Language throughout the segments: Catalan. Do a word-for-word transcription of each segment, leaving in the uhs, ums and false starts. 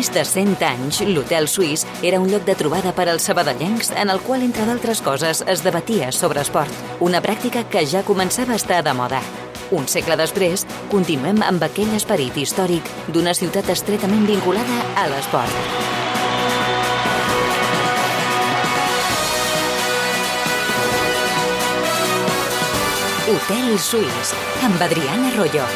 més de cent anys, l'Hotel Suís era un lloc de trobada per als sabadellencs en el qual, entre d'altres coses, es debatia sobre esport. Una pràctica que ja començava a estar de moda. Un segle després, continuem amb aquell esperit històric d'una ciutat estretament vinculada a l'esport. Hotel Suís, amb Adriana Arroyo.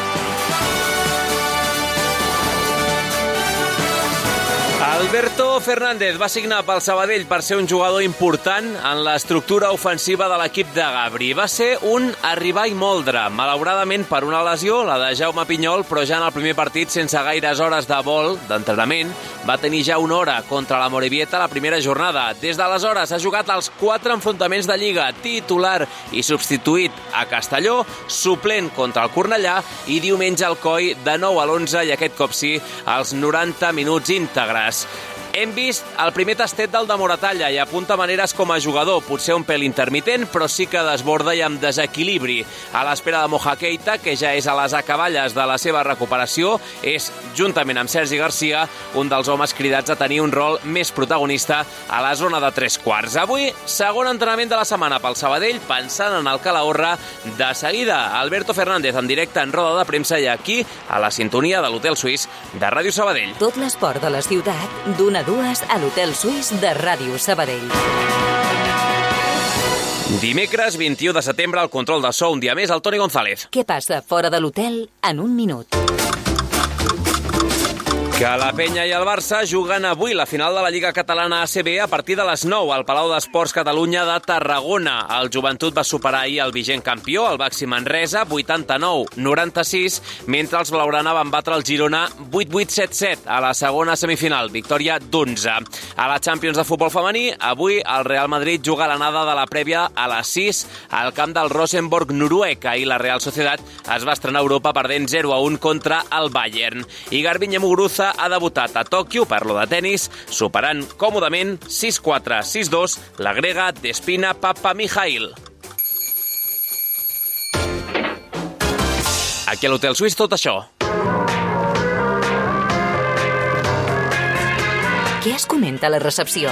Alberto Fernández va signar pel Sabadell per ser un jugador important en l'estructura ofensiva de l'equip de Gabri. Va ser un arribar i moldre, malauradament per una lesió, la de Jaume Pinyol, però ja en el primer partit, sense gaires hores de vol, d'entrenament, va tenir ja una hora contra la Morevieta la primera jornada. Des d'aleshores ha jugat els quatre enfrontaments de Lliga, titular i substituït a Castelló, suplent contra el Cornellà i diumenge al Coi de nou a l'onze i aquest cop sí, als noranta minuts íntegres. Hem vist el primer tastet del de Moratalla i apunta maneres com a jugador, potser un pèl intermitent, però sí que desborda i amb desequilibri. A l'espera de Moja Keita, que ja és a les acaballes de la seva recuperació, és, juntament amb Sergi Garcia, un dels homes cridats a tenir un rol més protagonista a la zona de tres quarts. Avui, segon entrenament de la setmana pel Sabadell, pensant en el Calahorra. De seguida, Alberto Fernández en directe en roda de premsa i aquí, a la sintonia de l'Hotel Suís de Ràdio Sabadell. Tot l'esport de la ciutat, d'una a dues a l'Hotel Suís de Ràdio Sabadell. Dimecres vint-i-u de setembre, al control de so, un dia més, el Toni González. Què passa fora de l'hotel en un minut? Que la Penya i el Barça juguen avui la final de la Lliga Catalana A C B a partir de les nou al Palau d'Esports Catalunya de Tarragona. El Joventut va superar ahir el vigent campió, el Baxi Manresa, vuitanta-nou noranta-sis, mentre els blaugrana van batre el Girona vuit vuit set set a la segona semifinal, victòria d'onze. A la Champions de futbol femení, avui el Real Madrid juga l'anada de la prèvia a les sis al camp del Rosenborg noruec. Ahir la Real Sociedad es va estrenar a Europa perdent zero a un contra el Bayern. I Garbiñe Muguruza ha debutat a Tòquio, parlo de tennis, superant còmodament sis quatre sis dos la grega Despina Papamichail. Aquí a l'Hotel Suís tot això. Què es comenta a la recepció?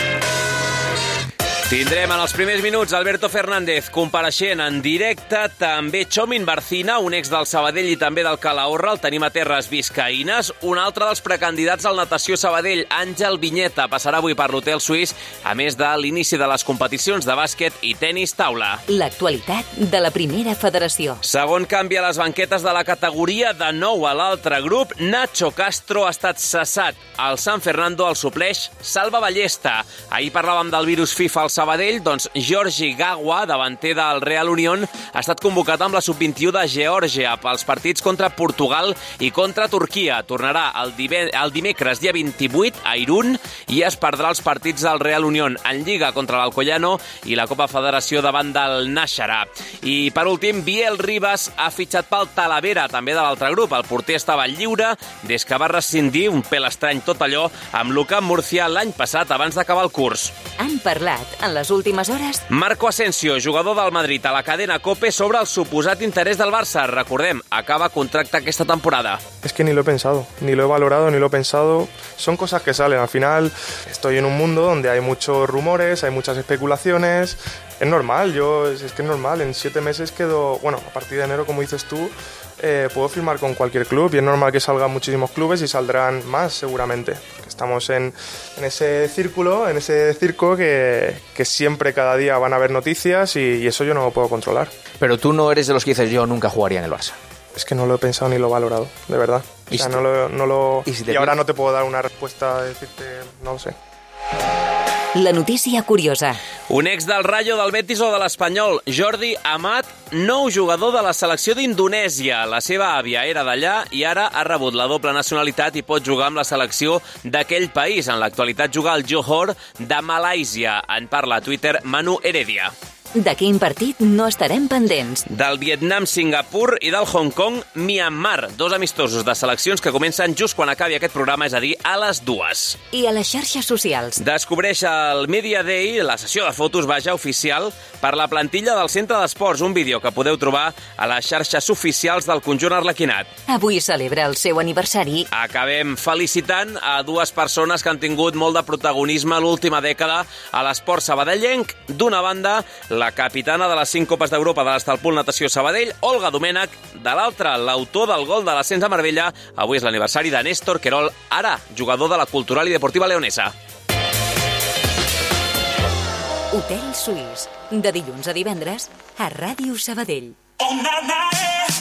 Tindrem en els primers minuts Alberto Fernández compareixent en directe, també Chomin Barcina, un ex del Sabadell i també del Calahorra, el tenim a terres biscaïnes. Un altre dels precandidats al Natació Sabadell, Àngel Vinyeta, passarà avui per l'Hotel Suís, a més de l'inici de les competicions de bàsquet i tenis taula. L'actualitat de la primera federació. Segon canvi a les banquetes de la categoria, de nou a l'altre grup, Nacho Castro ha estat cessat. Al San Fernando el supleix Salva Ballesta. Ahir parlàvem del virus FIFA al Sabadell, doncs Georgi Gagua, davanter del Real Unión, ha estat convocat amb la sub vint-i-u de Geòrgia pels partits contra Portugal i contra Turquia. Tornarà el, dive- el dimecres dia vint-i-vuit a Irún i es perdrà els partits del Real Unión en Lliga contra l'Alcoyano i la Copa Federació davant del Nájera. I per últim, Biel Ribas ha fitxat pel Talavera, també de l'altre grup. El porter estava lliure des que va rescindir, un pèl estrany tot allò, amb l'U C A M Murcia l'any passat abans d'acabar el curs. Han parlat en les últimes hores Marco Asensio, jugador del Madrid a la cadena COPE, sobre el suposat interès del Barça. Recordem, acaba contracte aquesta temporada. Es que ni lo he pensado, ni lo he valorado, ni lo he pensado. Son cosas que salen. Al final estoy en un mundo donde hay muchos rumores, hay muchas especulaciones. Es normal, yo es que es normal. En siete meses quedo, bueno, a partir de enero, como dices tú, eh, puedo firmar con cualquier club y es normal que salgan muchísimos clubes y saldrán más seguramente. Estamos en, en ese círculo, en ese circo que, que siempre, cada día van a haber noticias y, y eso yo no lo puedo controlar. Pero tú no eres de los que dices yo nunca jugaría en el Barça. Es que no lo he pensado ni lo he valorado, de verdad. O sea, no lo, no lo... ¿Y, si te y ahora no te puedo dar una respuesta, decirte, no lo sé. la notícia curiosa. Un ex del Rayo, del Betis o de l'Espanyol, Jordi Amat, nou jugador de la selecció d'Indonèsia. La seva àvia era d'allà i ara ha rebut la doble nacionalitat i pot jugar amb la selecció d'aquell país. En l'actualitat juga al Johor de Malàisia. En parla a Twitter Manu Heredia. De quin partit no estarem pendents? Del Vietnam, Singapur i del Hong Kong, Myanmar. Dos amistosos de seleccions que comencen just quan acabi aquest programa, és a dir, a les dues. I a les xarxes socials. Descobreix el Media Day, la sessió de fotos, vaja, oficial, per la plantilla del Centre d'Esports, un vídeo que podeu trobar a les xarxes oficials del conjunt arlequinat. Avui celebra el seu aniversari. Acabem felicitant a dues persones que han tingut molt de protagonisme l'última dècada a l'esport sabadellenc. D'una banda, la capitana de les cinc Copes d'Europa de l'Estalpul Natació Sabadell, Olga Domènech. De l'altra, l'autor del gol de l'ascens a Marbella. Avui és l'aniversari de Néstor Querol, ara jugador de la Cultural i Deportiva Leonesa. Hotel Suís, de dilluns a divendres, a Ràdio Sabadell. Oh, na, na, eh.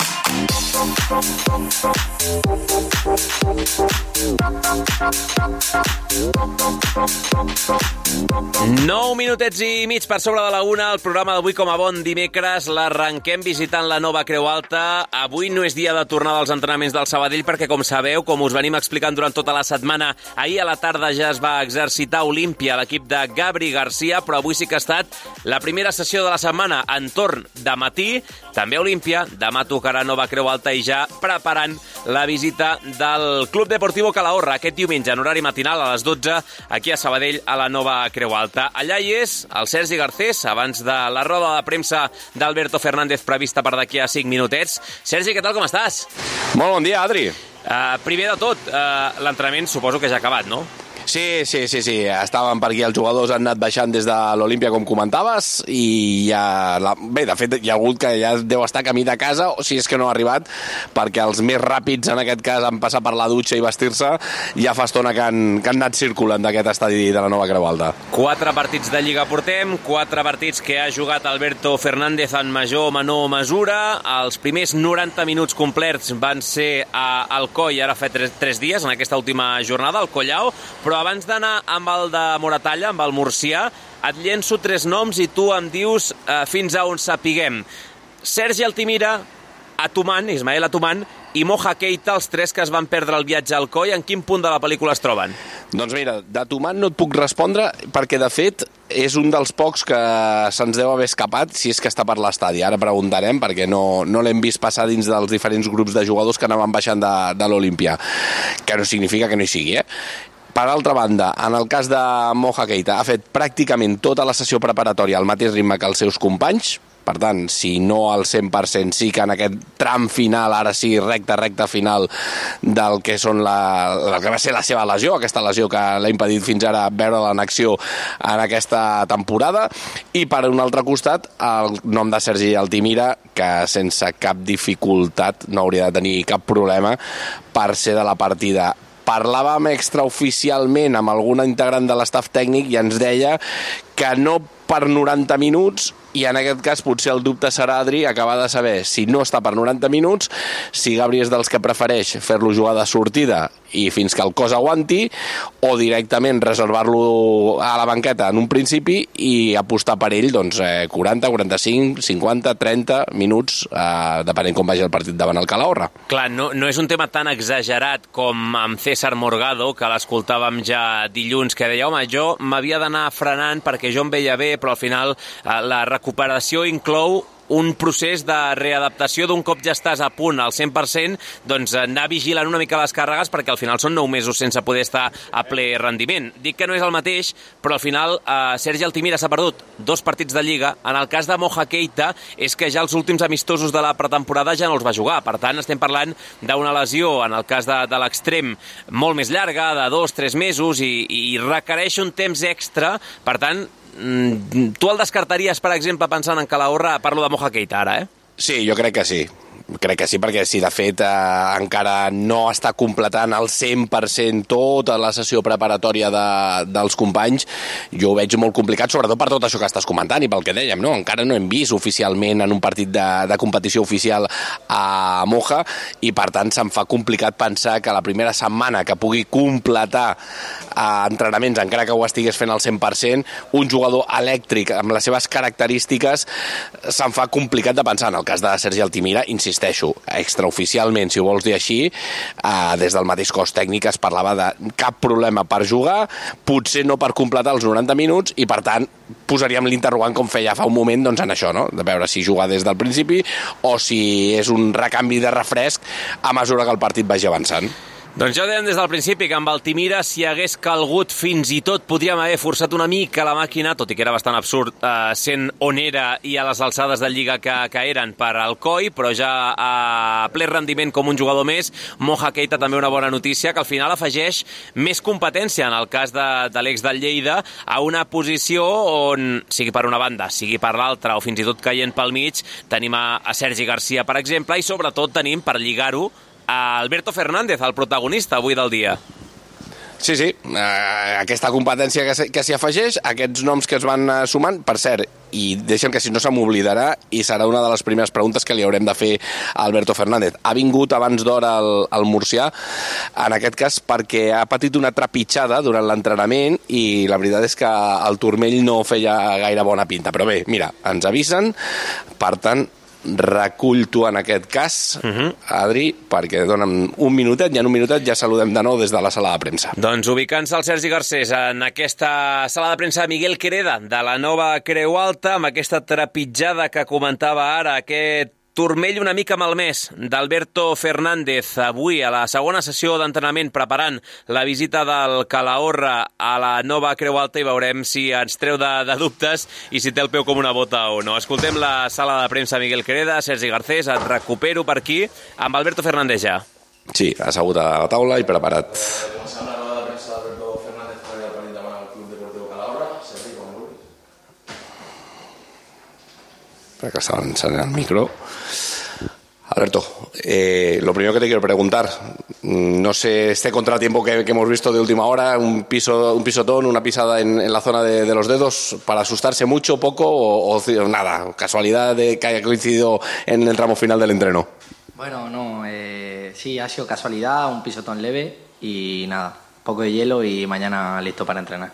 Nou minutets i mig per sobre de la una. El programa d'avui, com a bon dimecres, l'arrenquem visitant la nova Creu Alta. Avui no és dia de tornar dels entrenaments del Sabadell perquè, com sabeu, com us venim explicant durant tota la setmana, ahir a la tarda ja es va exercitar a Olímpia l'equip de Gabri Garcia, però avui sí que ha estat la primera sessió de la setmana en torn de matí. També a Olímpia, demà tocarà nova Creu Alta i ja preparant la visita del Club Deportivo Calahorra aquest diumenge en horari matinal a les dotze aquí a Sabadell a la nova Creu Alta. Allà hi és el Sergi Garcés abans de la roda de premsa d'Alberto Fernández prevista per d'aquí a cinc minutets. Sergi, què tal, com estàs? Molt bon dia, Adri. Uh, primer de tot, uh, l'entrenament suposo que ja ha acabat, no? Sí, sí, sí, sí. Estaven per aquí, els jugadors han anat baixant des de l'Olímpia, com comentaves, i ja... La... Bé, de fet, hi ha hagut que ja deu estar camí de casa, o si és que no ha arribat, perquè els més ràpids, en aquest cas, han passat per la dutxa i vestir-se, ja fa estona que han, que han anat circulant d'aquest estadi de la nova Creu Alta. Quatre partits de Lliga portem, quatre partits que ha jugat Alberto Fernández en major o menor mesura. Els primers noranta minuts complets van ser a Alcoi, ara fa tres, tres dies, en aquesta última jornada, al Collao, però abans d'anar amb el de Moratalla, amb el murcià, et llenço tres noms i tu em dius eh, fins a on sapiguem. Sergi Altimira, Atuman, Ismael Atuman, i Moja Keita, els tres que es van perdre el viatge al Alcoi, en quin punt de la pel·lícula es troben? Doncs mira, d'Atuman no et puc respondre perquè, de fet, és un dels pocs que se'ns deu haver escapat, si és que està per l'estadi. Ara preguntarem, perquè no, no l'hem vist passar dins dels diferents grups de jugadors que anaven baixant de, de l'Olímpia, que no significa que no hi sigui, eh? Per altra banda, en el cas de Moja Keita, ha fet pràcticament tota la sessió preparatòria al mateix ritme que els seus companys. Per tant, si no al cent per cent, sí que en aquest tram final, ara sí, recta, recta final del que, són la, el que va ser la seva lesió, aquesta lesió que l'ha impedit fins ara veure-la en acció en aquesta temporada. I per un altre costat, el nom de Sergi Altimira, que sense cap dificultat no hauria de tenir cap problema per ser de la partida. Parlàvem extraoficialment amb alguna integrant de l'estaf tècnic i ens deia que no per noranta minuts, i en aquest cas potser el dubte serà, Adri, acabar de saber si no està per noranta minuts, si Gabri és dels que prefereix fer-lo jugar de sortida i fins que el cos aguanti, o directament reservar-lo a la banqueta en un principi i apostar per ell doncs, eh, quaranta, quaranta-cinc, cinquanta, trenta minuts, eh, depenent com vagi el partit davant el Calahorra. Clar, no, no és un tema tan exagerat com amb César Morgado, que l'escoltàvem ja dilluns, que deia, home, jo m'havia d'anar frenant perquè jo em veia bé, però al final eh, la recuperació inclou un procés de readaptació d'un cop ja estàs a punt al cent per cent, doncs anar vigilant una mica les càrregues perquè al final són nou mesos sense poder estar a ple rendiment. Dic que no és el mateix, però al final eh, Sergi Altimira s'ha perdut dos partits de Lliga. En el cas de Moja Keita és que ja els últims amistosos de la pretemporada ja no els va jugar. Per tant, estem parlant d'una lesió, en el cas de, de l'extrem, molt més llarga, de dos, tres mesos, i, i requereix un temps extra. Per tant, tu el descartaries, per exemple, pensant en Calahorra? Parlo de Moja Keita ara, eh? Sí, jo crec que sí. Crec que sí, perquè si de fet eh, encara no està completant al cent per cent tota la sessió preparatòria de, dels companys, jo ho veig molt complicat, sobretot per tot això que estàs comentant i pel que dèiem, no? Encara no hem vist oficialment en un partit de, de competició oficial a Moja, i per tant se'm fa complicat pensar que la primera setmana que pugui completar eh, entrenaments, encara que ho estigués fent al cent per cent, un jugador elèctric amb les seves característiques, se'm fa complicat de pensar. En el cas de Sergi Altimira, insisteixo, extraoficialment, si ho vols dir així, eh, des del mateix cos tècnic es parlava de cap problema per jugar, potser no per completar els noranta minuts, i per tant posaríem l'interrogant, com feia fa un moment, doncs en això, no? De veure si jugar des del principi o si és un recanvi de refresc a mesura que el partit vagi avançant. Doncs ja ho dèiem des del principi, que amb Altimira, si hagués calgut, fins i tot podríem haver forçat una mica la màquina, tot i que era bastant absurd, eh, sent on era i a les alçades de Lliga que, que eren per Alcoi, però ja a ple rendiment com un jugador més. Moja Keita també una bona notícia, que al final afegeix més competència en el cas de, de l'ex del Lleida, a una posició on, sigui per una banda, sigui per l'altra, o fins i tot caient pel mig, tenim a, a Sergi Garcia, per exemple, i sobretot tenim, per lligar-ho, a Alberto Fernández, el protagonista avui del dia. Sí, sí, eh, aquesta competència que, que s'hi afegeix, aquests noms que es van eh, sumant, per cert, i deixem que si no se m'oblidarà, i serà una de les primeres preguntes que li haurem de fer a Alberto Fernández. Ha vingut abans d'hora al, al Murcià, en aquest cas perquè ha patit una trepitjada durant l'entrenament i la veritat és que el turmell no feia gaire bona pinta. Però bé, mira, ens avisen, per tant, recull tu en aquest cas, uh-huh. Adri, perquè dona'm un minutet i en un minutet ja saludem de nou des de la sala de premsa. Doncs ubicant-se el Sergi Garcés en aquesta sala de premsa de Miguel Quereda de la nova Creu Alta, amb aquesta trepitjada que comentava ara, aquest turmell una mica malmès d'Alberto Fernández avui a la segona sessió d'entrenament preparant la visita del Calahorra a la nova Creu Alta, i veurem si ens treu de, de dubtes i si té el peu com una bota o no. Escoltem la sala de premsa Miguel Quereda, Sergi Garcés, et recupero per aquí amb Alberto Fernández ja. Sí, assegut a la taula i preparat. Para que estaban enseñando el micro. Alberto, eh, lo primero que te quiero preguntar, no sé, este contratiempo que, que hemos visto de última hora, un piso, un pisotón, una pisada en, en la zona de, de los dedos, ¿para asustarse mucho, poco o, o nada? ¿Casualidad de que haya coincidido en el tramo final del entreno? Bueno, no, eh, sí, ha sido casualidad, un pisotón leve y nada, poco de hielo y mañana listo para entrenar.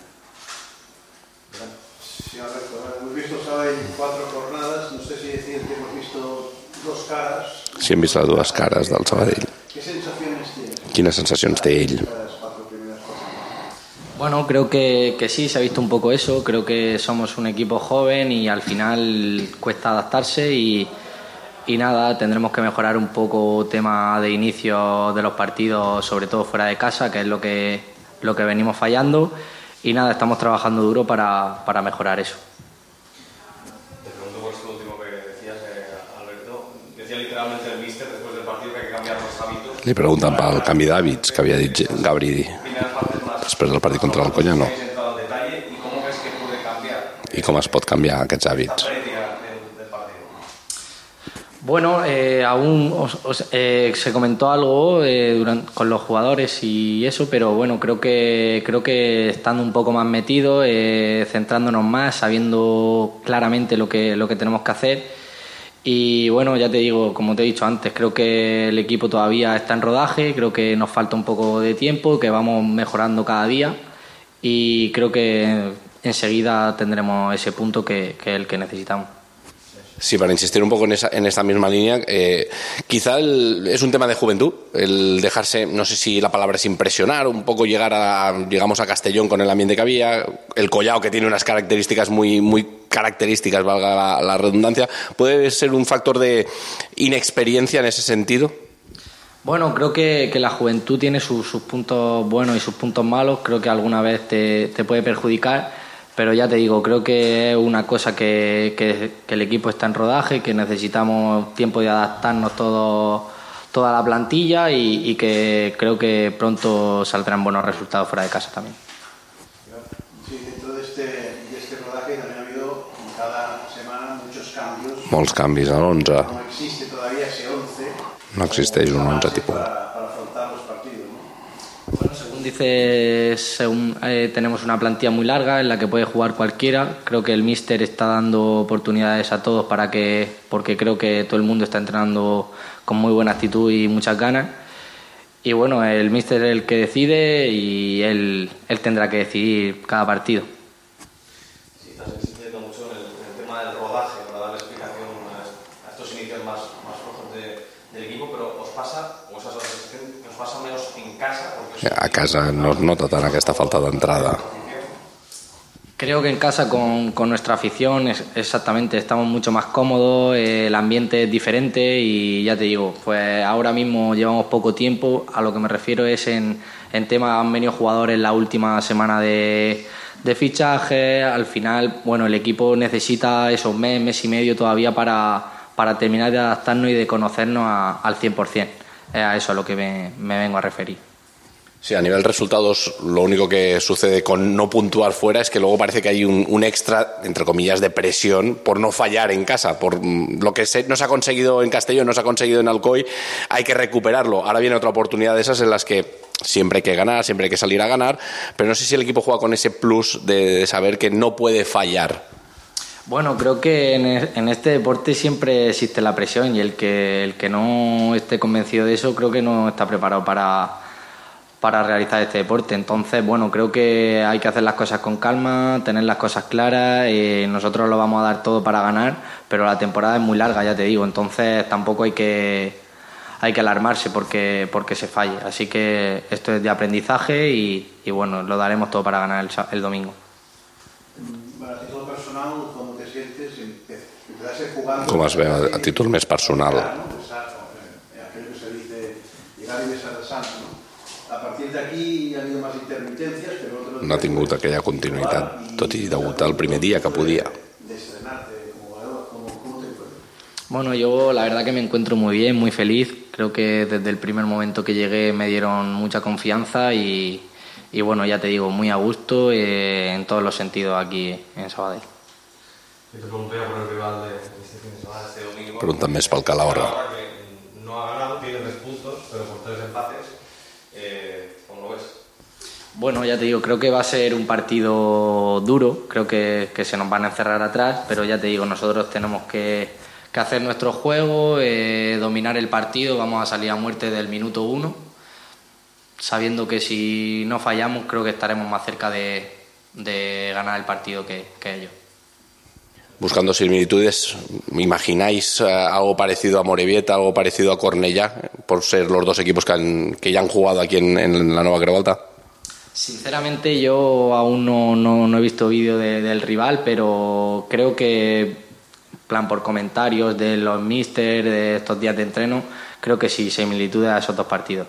Sí, Alberto, hemos visto sábado cuatro jornadas, no sé si decir que hemos visto dos caras. Sí, hem vist les dues cares del Sabadell. ¿Qué sensaciones tienes? Quines sensacions té ell? Bueno, creo que, que sí, se ha visto un poco eso. Creo que somos un equipo joven y al final cuesta adaptarse y, y nada, tendremos que mejorar un poco tema de inicio de los partidos, sobre todo fuera de casa, que es lo que, lo que venimos fallando. Y nada, estamos trabajando duro para, para mejorar eso. Te pregunto por esto último que decías, eh, Alberto. Decía literalmente el míster después del partido que hay que cambiar los hábitos. Li pregunten pel canvi d'hàbits que havia dit Gabri després del partit contra l'Alcoyano. I com es pot canviar aquests hàbits? Bueno, eh, aún os, os, eh, se comentó algo eh, durante, con los jugadores y eso, pero bueno, creo que creo que estando un poco más metidos, eh, centrándonos más, sabiendo claramente lo que lo que tenemos que hacer. Y bueno, ya te digo, como te he dicho antes, creo que el equipo todavía está en rodaje, creo que nos falta un poco de tiempo, que vamos mejorando cada día y creo que enseguida tendremos ese punto que, que es el que necesitamos. Sí, para insistir un poco en, esa, en esta misma línea, eh, quizá el, es un tema de juventud, el dejarse, no sé si la palabra es impresionar, un poco llegar a, llegamos a Castellón con el ambiente que había, el Collao que tiene unas características muy, muy características, valga la, la redundancia, ¿puede ser un factor de inexperiencia en ese sentido? Bueno, creo que, que la juventud tiene sus, sus puntos buenos y sus puntos malos, creo que alguna vez te, te puede perjudicar. Pero ya te digo, creo que es una cosa que, que, que el equipo está en rodaje, que necesitamos tiempo de adaptarnos todo, toda la plantilla y, y que creo que pronto saldrán buenos resultados fuera de casa también. Sí, dentro de este, de este rodaje también ha habido cada semana muchos cambios. Molts canvis a l'onze. No existe todavía ese once. No existeix un onze tipus. Para, para afrontar los partidos, ¿no? Bueno, según dices, según, eh, tenemos una plantilla muy larga en la que puede jugar cualquiera. Creo que el míster está dando oportunidades a todos para que, porque creo que todo el mundo está entrenando con muy buena actitud y muchas ganas. Y bueno, el míster es el que decide y él, él tendrá que decidir cada partido. Sí, estás insistiendo mucho en el, en el tema del rodaje, para darle explicación a, a estos inicios más más flojos de, del equipo, pero ¿os pasa, o esa es la sensación, que os pasa menos en casa? Porque A casa no es nota tant aquesta falta d'entrada. Creo que en casa con, con nuestra afición es, exactamente estamos mucho más cómodos, eh, el ambiente es diferente y ya te digo, pues ahora mismo llevamos poco tiempo, a lo que me refiero es en, en tema, han venido jugadores la última semana de, de fichaje, al final, bueno, el equipo necesita esos mes, mes y medio todavía para, para terminar de adaptarnos y de conocernos a, al cien por ciento, es a eso a lo que me, me vengo a referir. Sí, a nivel resultados, lo único que sucede con no puntuar fuera es que luego parece que hay un, un extra, entre comillas, de presión por no fallar en casa. Por lo que se, no se ha conseguido en Castellón, no se ha conseguido en Alcoy, hay que recuperarlo. Ahora viene otra oportunidad de esas en las que siempre hay que ganar, siempre hay que salir a ganar, pero no sé si el equipo juega con ese plus de, de saber que no puede fallar. Bueno, creo que en, en este deporte siempre existe la presión y el que, el que no esté convencido de eso creo que no está preparado para... para realizar este deporte. Entonces, bueno, creo que hay que hacer las cosas con calma, tener las cosas claras, eh, nosotros lo vamos a dar todo para ganar, pero la temporada es muy larga, ya te digo, entonces tampoco hay que hay que alarmarse porque, porque se falle, así que esto es de aprendizaje y, y bueno, lo daremos todo para ganar el, el domingo. A título personal, ¿cómo te sientes? Empezarse jugando... Com es ve a, a títol més personal? Aquello que se dice, llegar y besar al santo, ¿no? A partir de aquí ha habido más intermitencias, pero otros... No ha tingut aquella continuïtat, tot i debutar el primer dia que podia. Bueno, yo la verdad que me encuentro muy bien, muy feliz. Creo que desde el primer momento que llegué me dieron mucha confianza y, y bueno, ya te digo, muy a gusto eh, en todos los sentidos aquí en Sabadell. Y te pregunto ya por el rival de este fin de semana, este domingo. Pregunten més pel Calahorra. Que no ha ganado, tiene tres puntos, pero por tres empates. Eh, ¿Cómo lo ves? Bueno, ya te digo, creo que va a ser un partido duro, creo que, que se nos van a encerrar atrás, pero ya te digo, nosotros tenemos que, que hacer nuestro juego, eh, dominar el partido, vamos a salir a muerte del minuto uno, sabiendo que si no fallamos creo que estaremos más cerca de, de ganar el partido que, que ellos. Buscando similitudes, ¿imagináis uh, algo parecido a Morevieta, algo parecido a Cornellá, por ser los dos equipos que, han, que ya han jugado aquí en, en la Nova Creu Alta? Sinceramente yo aún no, no, no he visto vídeo de, del rival, pero creo que, plan por comentarios de los míster, de estos días de entreno, creo que sí, similitudes a esos dos partidos.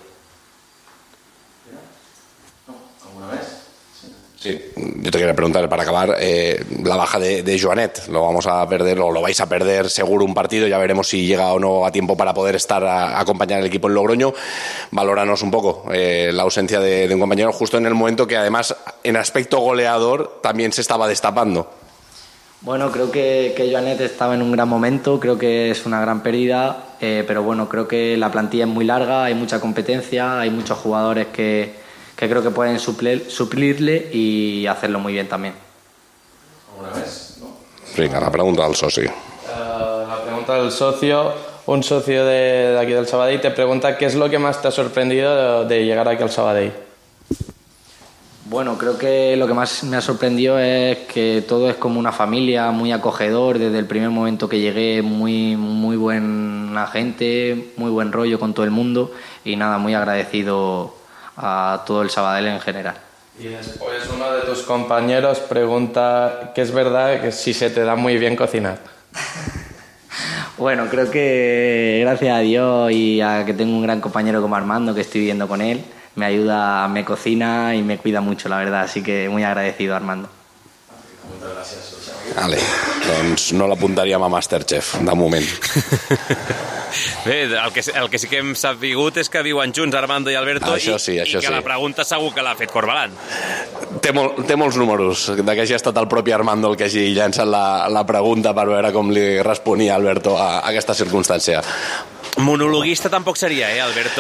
¿Alguna vez? Sí, yo te quería preguntar para acabar, eh, la baja de, de Joanet, lo vamos a perder o lo vais a perder seguro un partido, ya veremos si llega o no a tiempo para poder estar a, a acompañar al equipo en Logroño. Valóranos un poco eh, la ausencia de, de un compañero justo en el momento que además en aspecto goleador también se estaba destapando. Bueno, creo que, que Joanet estaba en un gran momento, creo que es una gran pérdida, eh, pero bueno, creo que la plantilla es muy larga, hay mucha competencia, hay muchos jugadores que que creo que pueden suplir, suplirle y hacerlo muy bien también. ¿Alguna vez? ¿No? Venga, la pregunta del socio. Uh, la pregunta del socio, un socio de, de aquí del Sabadell te pregunta qué es lo que más te ha sorprendido de, de llegar aquí al Sabadell. Bueno, creo que lo que más me ha sorprendido es que todo es como una familia, muy acogedor, desde el primer momento que llegué, muy, muy buena gente, muy buen rollo con todo el mundo y nada, muy agradecido a todo el Sabadell en general. Y después uno de tus compañeros pregunta que es verdad que si se te da muy bien cocinar. Bueno, creo que gracias a Dios y a que tengo un gran compañero como Armando, que estoy viviendo con él, me ayuda, me cocina y me cuida mucho, la verdad, así que muy agradecido, Armando. Muchas gracias. Vale, doncs no l'apuntaríem a Masterchef, de moment. Bé, el que, el que sí que hem sapigut és que viuen junts Armando i Alberto això sí, i, això i que sí. La pregunta segur que l'ha fet Corbalan. Té, mol, té molts números, de que hagi estat el propi Armando el que hagi llançat la, la pregunta per veure com li responia Alberto a, a aquesta circumstància. Monologuista tampoc seria, eh, Alberto?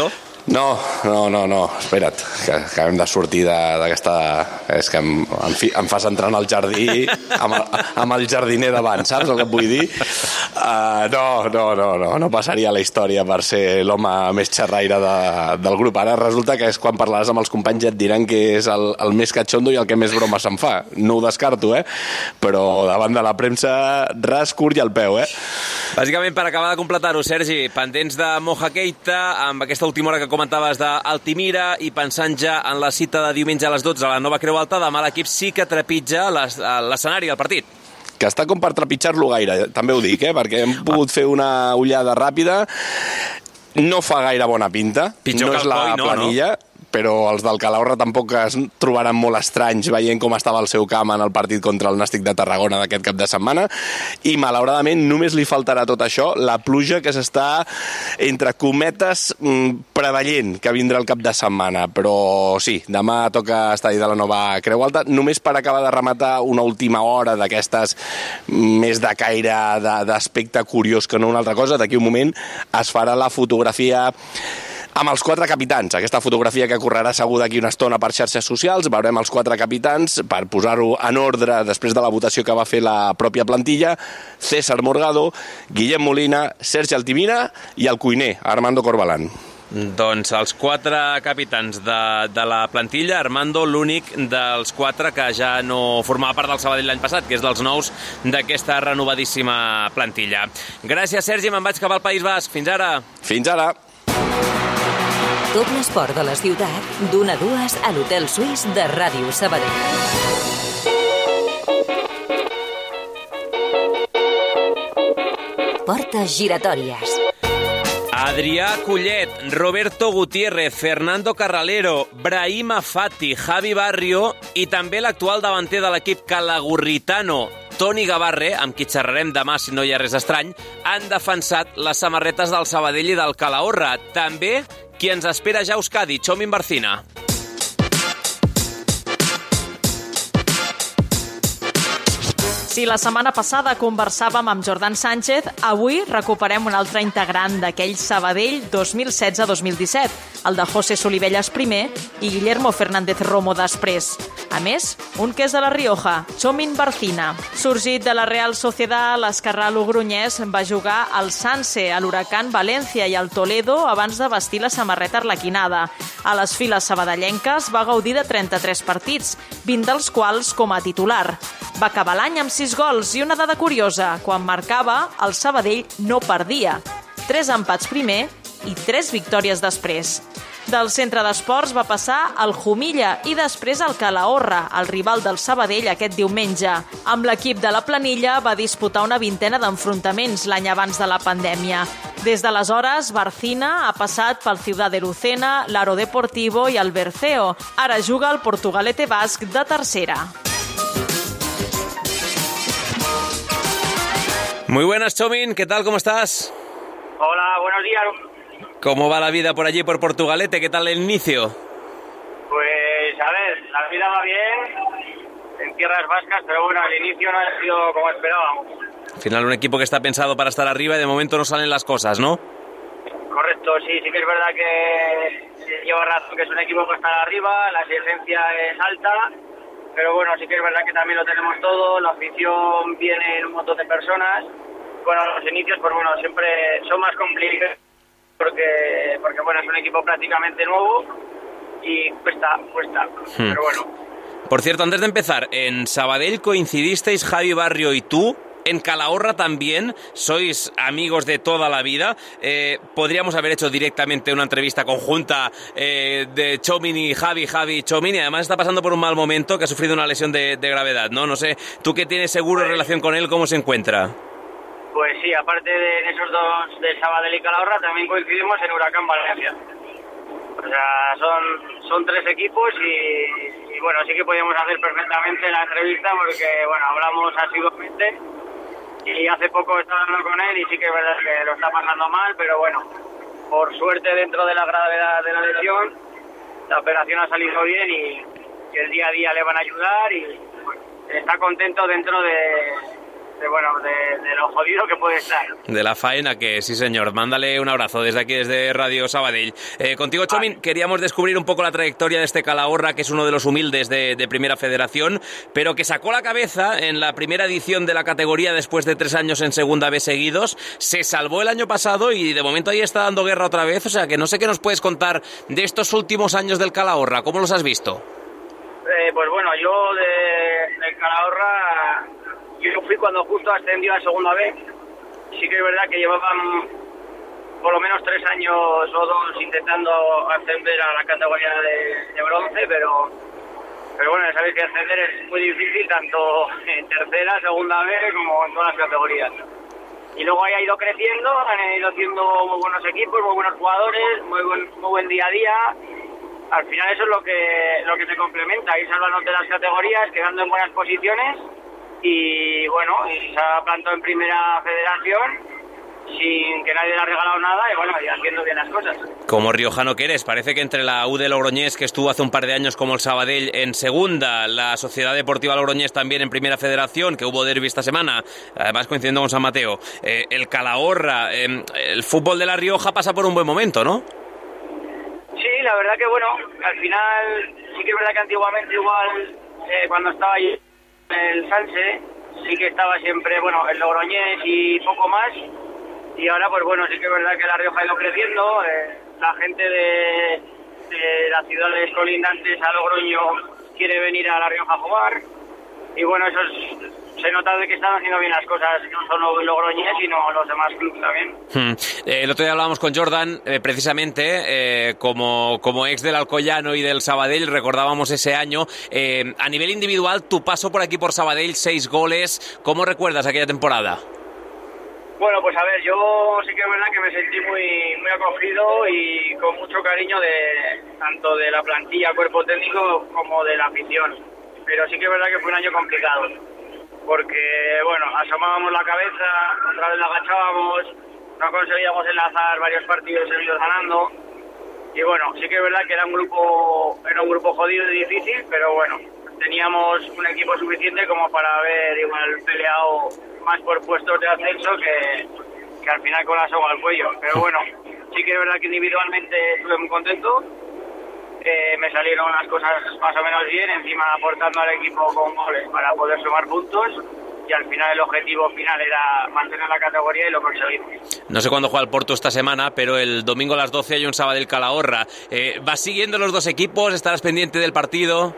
No, no, no, no, espera't, que acabem de sortir d'aquesta... És que em, em, fi, em fas entrar al jardí amb el, amb el jardiner davant, saps el que et vull dir? Uh, no, no, no, no, no passaria la història per ser l'home més xerraire de, del grup. Ara resulta que és quan parlaràs amb els companys ja et diran que és el, el més catxondo i el que més broma se'n fa. No ho descarto, eh? Però davant de la premsa, ras, curt i al peu, eh? Bàsicament, per acabar de completar-ho, Sergi, pendents de Moja Keita, amb aquesta última hora que comentaves d'Altimira i pensant ja en la cita de diumenge a les dotze a la Nova Creu Alta, demà l'equip sí que trepitja l'escenari del partit. Que està com per trepitjar-lo gaire, també ho dic, eh? Perquè hem pogut fer una ullada ràpida. No fa gaire bona pinta. Pitjor no que és la el Coi, no, planilla, no? Però els del Calahorra tampoc es trobaran molt estranys veient com estava el seu camp en el partit contra el Nàstic de Tarragona d'aquest cap de setmana, i malauradament només li faltarà tot això, la pluja que s'està, entre cometes, preveient que vindrà el cap de setmana. Però sí, demà toca estadi de la Nova Creu Alta. Només per acabar de rematar una última hora d'aquestes més de caire d'aspecte curiós que no una altra cosa, d'aquí un moment es farà la fotografia amb els quatre capitans, aquesta fotografia que correrà segur d'aquí una estona per xarxes socials. Veurem els quatre capitans per posar-ho en ordre després de la votació que va fer la pròpia plantilla: César Morgado, Guillem Molina, Sergi Altimira i el cuiner, Armando Corbalán. Doncs els quatre capitans de, de la plantilla, Armando, l'únic dels quatre que ja no formava part del Sabadell l'any passat, que és dels nous d'aquesta renovadíssima plantilla. Gràcies, Sergi, me'n vaig cap al País Basc. Fins ara. Fins ara. Tot l'esport de la ciutat, d'una a dues a l'Hotel Suís de Ràdio Sabadell. Portes giratòries. Adrià Collet, Roberto Gutiérrez, Fernando Carralero, Brahima Fati, Javi Barrio i també l'actual davanter de l'equip calagurritano, Toni Gavarre, amb qui xerrarem demà si no hi ha res estrany, han defensat les samarretes del Sabadell i del Calahorra. També qui ens espera ja a Euskadi, Txomin Barcina. Si la setmana passada conversàvem amb Jordan Sánchez, avui recuperem un altre integrant d'aquell Sabadell dos mil setze dos mil disset, el de José Solivelles primer i Guillermo Fernández Romo després. A més, un que és de la Rioja, Txomin Barcina. Sorgit de la Real Sociedad, l'esquerrà logroñès va jugar al Sanse, a l'Huracán València i al Toledo abans de vestir la samarreta arlequinada. A les files sabadellenques va gaudir de trenta-tres partits, vint dels quals com a titular. Va acabar l'any amb sis gols i una dada curiosa: quan marcava, el Sabadell no perdia. Tres empats primer i tres victòries després. Del centre d'esports va passar al Jumilla i després al Calahorra, el rival del Sabadell aquest diumenge. Amb l'equip de la planilla va disputar una vintena d'enfrontaments l'any abans de la pandèmia. Des d'aleshores, Barcina ha passat pel Ciudad de Lucena, l'Aro Deportivo i el Berceo. Ara juga al Portugalete Basc de tercera. Muy buenas, Txomin, ¿qué tal? ¿Cómo estás? Hola, buenos días. ¿Cómo va la vida por allí, por Portugalete? ¿Qué tal el inicio? Pues, a ver, la vida va bien en tierras vascas, pero bueno, el inicio no ha sido como esperábamos. Al final, un equipo que está pensado para estar arriba y de momento no salen las cosas, ¿no? Correcto, sí, sí que es verdad que lleva razón que es un equipo que está arriba, la exigencia es alta, pero bueno, sí que es verdad que también lo tenemos todo, la afición viene en un montón de personas. Bueno, los inicios, pues bueno, siempre son más complicados porque, porque bueno, es un equipo prácticamente nuevo y cuesta, cuesta, hmm. pero bueno. Por cierto, antes de empezar, en Sabadell coincidisteis Javi Barrio y tú. En Calahorra también, sois amigos de toda la vida. Eh, podríamos haber hecho directamente una entrevista conjunta eh, de Txomin y Javi, Javi y Txomin, y además está pasando por un mal momento, que ha sufrido una lesión de, de gravedad, ¿no? No sé, tú que tienes seguro pues, relación con él, ¿cómo se encuentra? Pues sí, aparte de esos dos, de Sabadell y Calahorra, también coincidimos en Huracán Valencia. O sea, son, son tres equipos y, y bueno, sí que podíamos hacer perfectamente la entrevista porque, bueno, hablamos asiduamente. Y hace poco estaba hablando con él y sí que es verdad que lo está pasando mal, pero bueno, por suerte dentro de la gravedad de la lesión, la operación ha salido bien y que el día a día le van a ayudar y bueno, está contento dentro de, de, bueno, de, de lo jodido que puede estar. De la faena que, sí señor. Mándale un abrazo desde aquí, desde Radio Sabadell. Eh, contigo, Chomin, vale. Queríamos descubrir un poco la trayectoria de este Calahorra, que es uno de los humildes de, de Primera Federación, pero que sacó la cabeza en la primera edición de la categoría después de tres años en Segunda B seguidos. Se salvó el año pasado y de momento ahí está dando guerra otra vez. O sea, que no sé qué nos puedes contar de estos últimos años del Calahorra. ¿Cómo los has visto? Eh, pues bueno, yo de, del Calahorra... Yo fui cuando justo ascendió a Segunda B. Sí que es verdad que llevaban por lo menos tres años o dos intentando ascender a la categoría de, de bronce, pero pero bueno, ya sabéis que ascender es muy difícil tanto en tercera, Segunda B como en todas las categorías. Y luego ahí ha ido creciendo, han ido haciendo muy buenos equipos, muy buenos jugadores, muy buen, muy buen día a día. Al final eso es lo que lo que te complementa, ir salvándote las categorías, quedando en buenas posiciones. Y bueno, y se ha plantado en Primera Federación sin que nadie le ha regalado nada y bueno, y haciendo bien las cosas. Como riojano que eres, parece que entre la U de Logroñés, que estuvo hace un par de años como el Sabadell en Segunda, la Sociedad Deportiva Logroñés también en Primera Federación, que hubo derbi esta semana, además coincidiendo con San Mateo, eh, el Calahorra, eh, el fútbol de La Rioja pasa por un buen momento, ¿no? Sí, la verdad que bueno, al final sí que es verdad que antiguamente igual, eh, cuando estaba ahí el Sanse, sí que estaba siempre, bueno, el Logroñés y poco más, y ahora pues bueno, sí que es verdad que La Rioja ha ido creciendo, eh, la gente de, de las ciudades colindantes a Logroño quiere venir a La Rioja a jugar, y bueno, eso es, se nota de que están haciendo bien las cosas, no solo Logroñés, sino los demás clubes también. Hmm. Eh, el otro día hablábamos con Jordan, eh, precisamente, eh, como, como ex del Alcoyano y del Sabadell, recordábamos ese año. Eh, a nivel individual, tu paso por aquí por Sabadell, seis goles, ¿cómo recuerdas aquella temporada? Bueno, pues a ver, yo sí que es verdad que me sentí muy, muy acogido y con mucho cariño de tanto de la plantilla, cuerpo técnico, como de la afición. Pero sí que es verdad que fue un año complicado, porque, bueno, asomábamos la cabeza, otra vez la agachábamos, no conseguíamos enlazar varios partidos seguidos ganando, y bueno, sí que es verdad que era un grupo, era un grupo jodido y difícil, pero bueno, teníamos un equipo suficiente como para haber igual peleado más por puestos de ascenso que, que al final con la soga al cuello, pero bueno, sí que es verdad que individualmente estuve muy contento. Eh, me salieron las cosas más o menos bien, encima aportando al equipo con goles para poder sumar puntos, y al final el objetivo final era mantener la categoría y lo conseguimos. No sé cuándo juega el Porto esta semana, pero el domingo a las doce hay un Sabadell Calahorra. Eh, ¿Vas siguiendo los dos equipos? ¿Estarás pendiente del partido?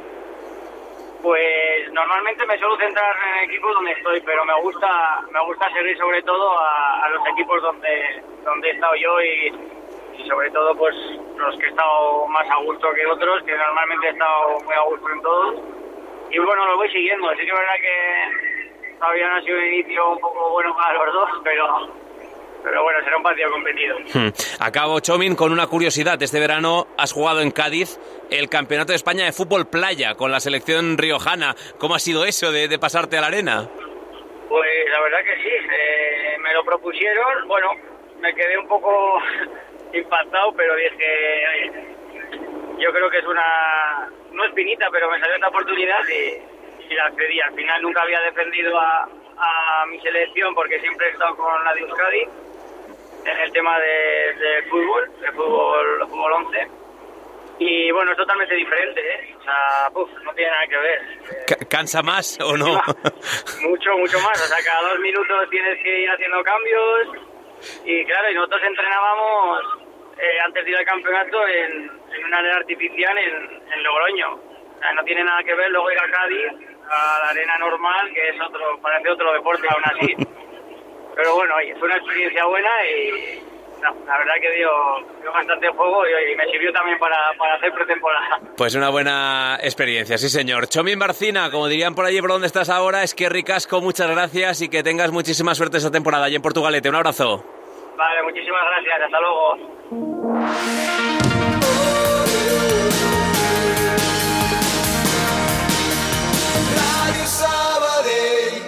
Pues normalmente me suelo centrar en el equipo donde estoy, pero me gusta me gusta seguir sobre todo a, a los equipos donde, donde he estado yo y y sobre todo pues los que he estado más a gusto que otros, que normalmente he estado muy a gusto en todos, y bueno, lo voy siguiendo. Sí que es verdad que todavía no ha sido un inicio un poco bueno para los dos, pero pero bueno, será un partido competido. Hmm. Acabo, Chomin, con una curiosidad. Este verano has jugado en Cádiz el Campeonato de España de Fútbol Playa con la selección riojana. ¿Cómo ha sido eso de, de pasarte a la arena? Pues la verdad que sí, eh, me lo propusieron, bueno, me quedé un poco impactado, pero dije, oye, yo creo que es una, no espinita, pero me salió esta oportunidad y, y la accedí. Al final nunca había defendido a, a mi selección porque siempre he estado con la de Euskadi en el tema de, de fútbol, de fútbol, fútbol once. Y bueno, es totalmente diferente, ¿eh? O sea, puf, no tiene nada que ver. ¿Cansa más o no? Mucho, mucho más. O sea, cada dos minutos tienes que ir haciendo cambios. Y claro, y nosotros entrenábamos eh, antes de ir al campeonato en, en una arena artificial en, en Logroño. O sea, no tiene nada que ver luego ir a Cádiz, a la arena normal, que es otro, parece otro deporte aún así. Pero bueno, oye, fue una experiencia buena y no, la verdad que dio, dio bastante juego y, y me sirvió también para, para hacer pretemporada. Pues una buena experiencia, sí señor. Chomin Barcina, como dirían por allí por donde estás ahora, es que ricasco, muchas gracias y que tengas muchísima suerte esta temporada allí en Portugalete. Un abrazo. Vale, muchísimas gracias, hasta luego. Ràdio Sabadell.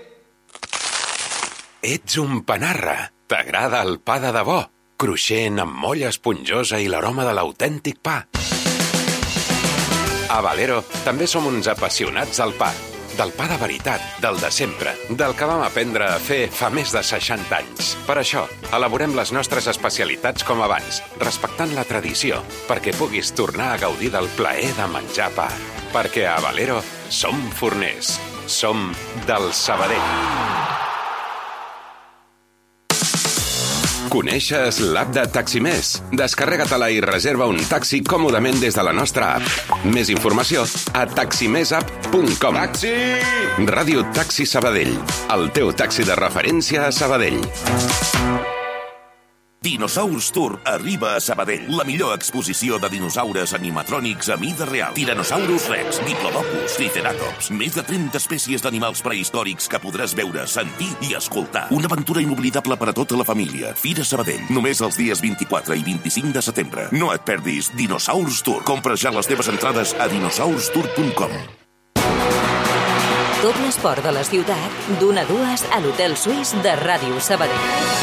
Ets un panarra. T'agrada el pa de debò, cruixent amb molla esponjosa i l'aroma de l'autèntic pa. A Valero també som uns apassionats al pa. del pa de veritat, del de sempre, del que vam aprendre a fer fa més de seixanta anys. Per això, elaborem les nostres especialitats com abans, respectant la tradició, perquè puguis tornar a gaudir del plaer de menjar pa. Perquè a Valero som forners, som del Sabadell. Coneixes l'app de Taximés? Descarrega-te-la i reserva un taxi còmodament des de la nostra app. Més informació a taximessapp punt com. Taxi! Ràdio Taxi Sabadell, el teu taxi de referència a Sabadell. Dinosaurs Tour arriba a Sabadell. La millor exposició de dinosaures animatrònics a mida real. Tyrannosaurus Rex, Diplodocus, Triceratops. Més de trenta espècies d'animals prehistòrics que podràs veure, sentir i escoltar. Una aventura inoblidable per a tota la família. Fira Sabadell, només els dies vint-i-quatre i vint-i-cinc de setembre. No et perdis Dinosaurs Tour. Compra ja les teves entrades a dinosaurs tour punt com. Tot l'esport de la ciutat, d'una a dues a l'Hotel Suís de Ràdio Sabadell.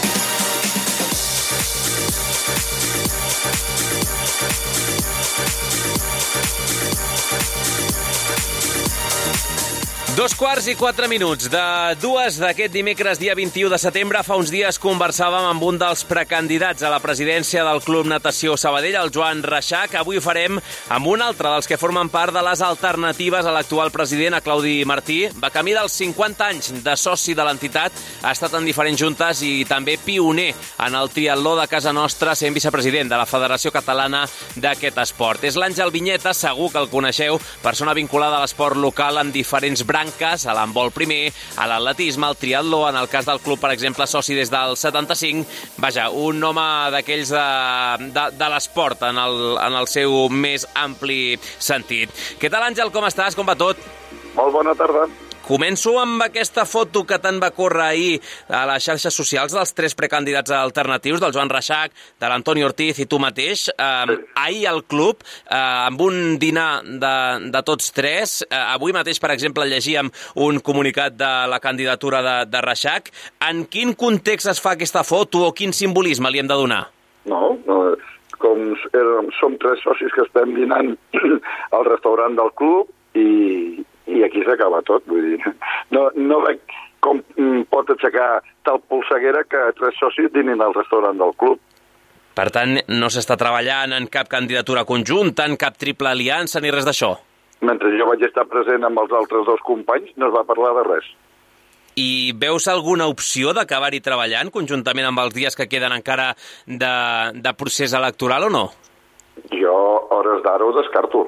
Dos quarts i quatre minuts de dues d'aquest dimecres, dia vint-i-u de setembre. Fa uns dies conversàvem amb un dels precandidats a la presidència del Club Natació Sabadell, el Joan Reixac. Avui ho farem amb un altre dels que formen part de les alternatives a l'actual president, a Claudi Martí. Va camí dels cinquanta anys de soci de l'entitat, ha estat en diferents juntes i també pioner en el triatló de casa nostra, sent vicepresident de la Federació Catalana d'aquest esport. És l'Àngel Vinyeta, segur que el coneixeu, persona vinculada a l'esport local en diferents branques, a l'handbol primer, a l'atletisme, al triatló, en el cas del club, per exemple, soci des del setanta-cinc. Vaja, un home d'aquells de, de, de l'esport en el, en el seu més ampli sentit. Què tal, Àngel? Com estàs? Com va tot? Molt bona tarda. Començo amb aquesta foto que tant va córrer ahir a les xarxes socials dels tres precandidats alternatius, del Joan Reixac, de l'Antoni Ortiz i tu mateix. Eh, ahir al club, eh, amb un dinar de, de tots tres. Eh, avui mateix, per exemple, llegíem un comunicat de la candidatura de, de Reixac. En quin context es fa aquesta foto o quin simbolisme li hem de donar? No, no com érem, som tres socis que estem dinant al restaurant del club i... i aquí s'acaba tot, vull dir, no, no veig com pot aixecar tal polseguera que tres socis dinin al restaurant del club. Per tant, no s'està treballant en cap candidatura conjunta, en cap triple aliança, ni res d'això? Mentre jo vaig estar present amb els altres dos companys, no es va parlar de res. I veus alguna opció d'acabar-hi treballant conjuntament amb els dies que queden encara de, de procés electoral o no? Jo, hores d'ara, ho descarto.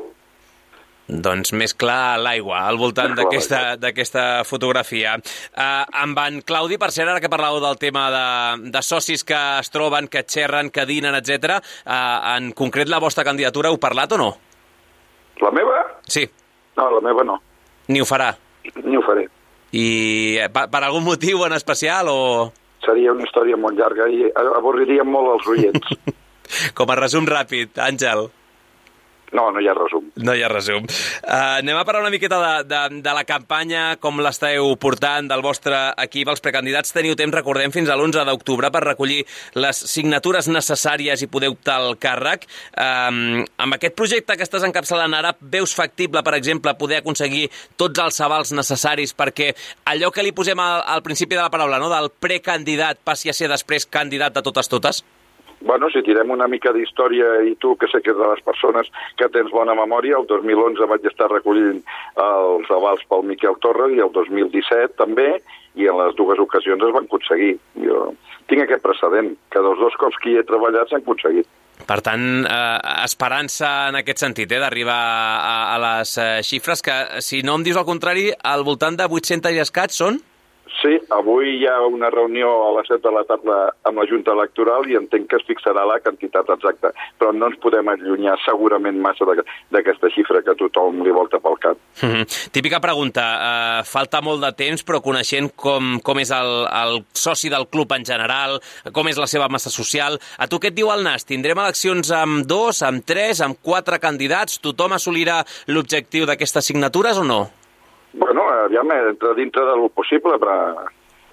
Doncs més clar l'aigua al voltant d'aquesta d'aquesta fotografia. Uh, amb en Claudi, per cert, ara que parlàveu del tema de, de socis que es troben, que xerren, que dinen, etcètera, uh, en concret la vostra candidatura heu parlat o no? La meva? Sí. No, la meva no. Ni ho farà? Ni ho faré. I per, per algun motiu en especial o...? Seria una història molt llarga i avorriria molt els oients. Com a resum ràpid, Àngel. No, no hi ha resum. No hi ha resum. Uh, anem a parlar una miqueta de, de, de la campanya, com l'esteu portant, del vostre equip. Els precandidats teniu temps, recordem, fins a l'onze d'octubre per recollir les signatures necessàries i poder optar al càrrec. Um, amb aquest projecte que estàs encapçalant ara, veus factible, per exemple, poder aconseguir tots els avals necessaris perquè allò que li posem al, al principi de la paraula, no?, del precandidat, passi a ser després candidat de totes totes? Bueno, si tirem una mica d'història, i tu, que sé que és de les persones que tens bona memòria, el dos mil onze vaig estar recollint els avals pel Miquel Torres i el dos mil disset també, i en les dues ocasions es van aconseguir. Jo tinc aquest precedent, que dels dos cops que hi he treballat s'han aconseguit. Per tant, eh, esperança en aquest sentit, eh, d'arribar a, a les eh, xifres que, si no em dius el contrari, al voltant de vuit-cents i escaig són? Sí, avui hi ha una reunió a les set de la tarda amb la Junta Electoral i entenc que es fixarà la quantitat exacta, però no ens podem allunyar segurament massa d'aquesta xifra que tothom li vol tapar el cap. Mm-hmm. Típica pregunta, uh, falta molt de temps, però coneixent com, com és el, el soci del club en general, com és la seva massa social, a tu què et diu el Nas? Tindrem eleccions amb dos, amb tres, amb quatre candidats? Tothom assolirà l'objectiu d'aquestes signatures o no? Bueno, aviam, entra dintre del possible, però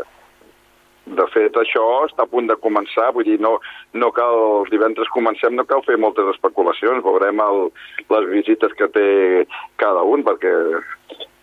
de fet això està a punt de començar, vull dir, no, no cal, els divendres comencem, no cal fer moltes especulacions, veurem el, les visites que té cada un, perquè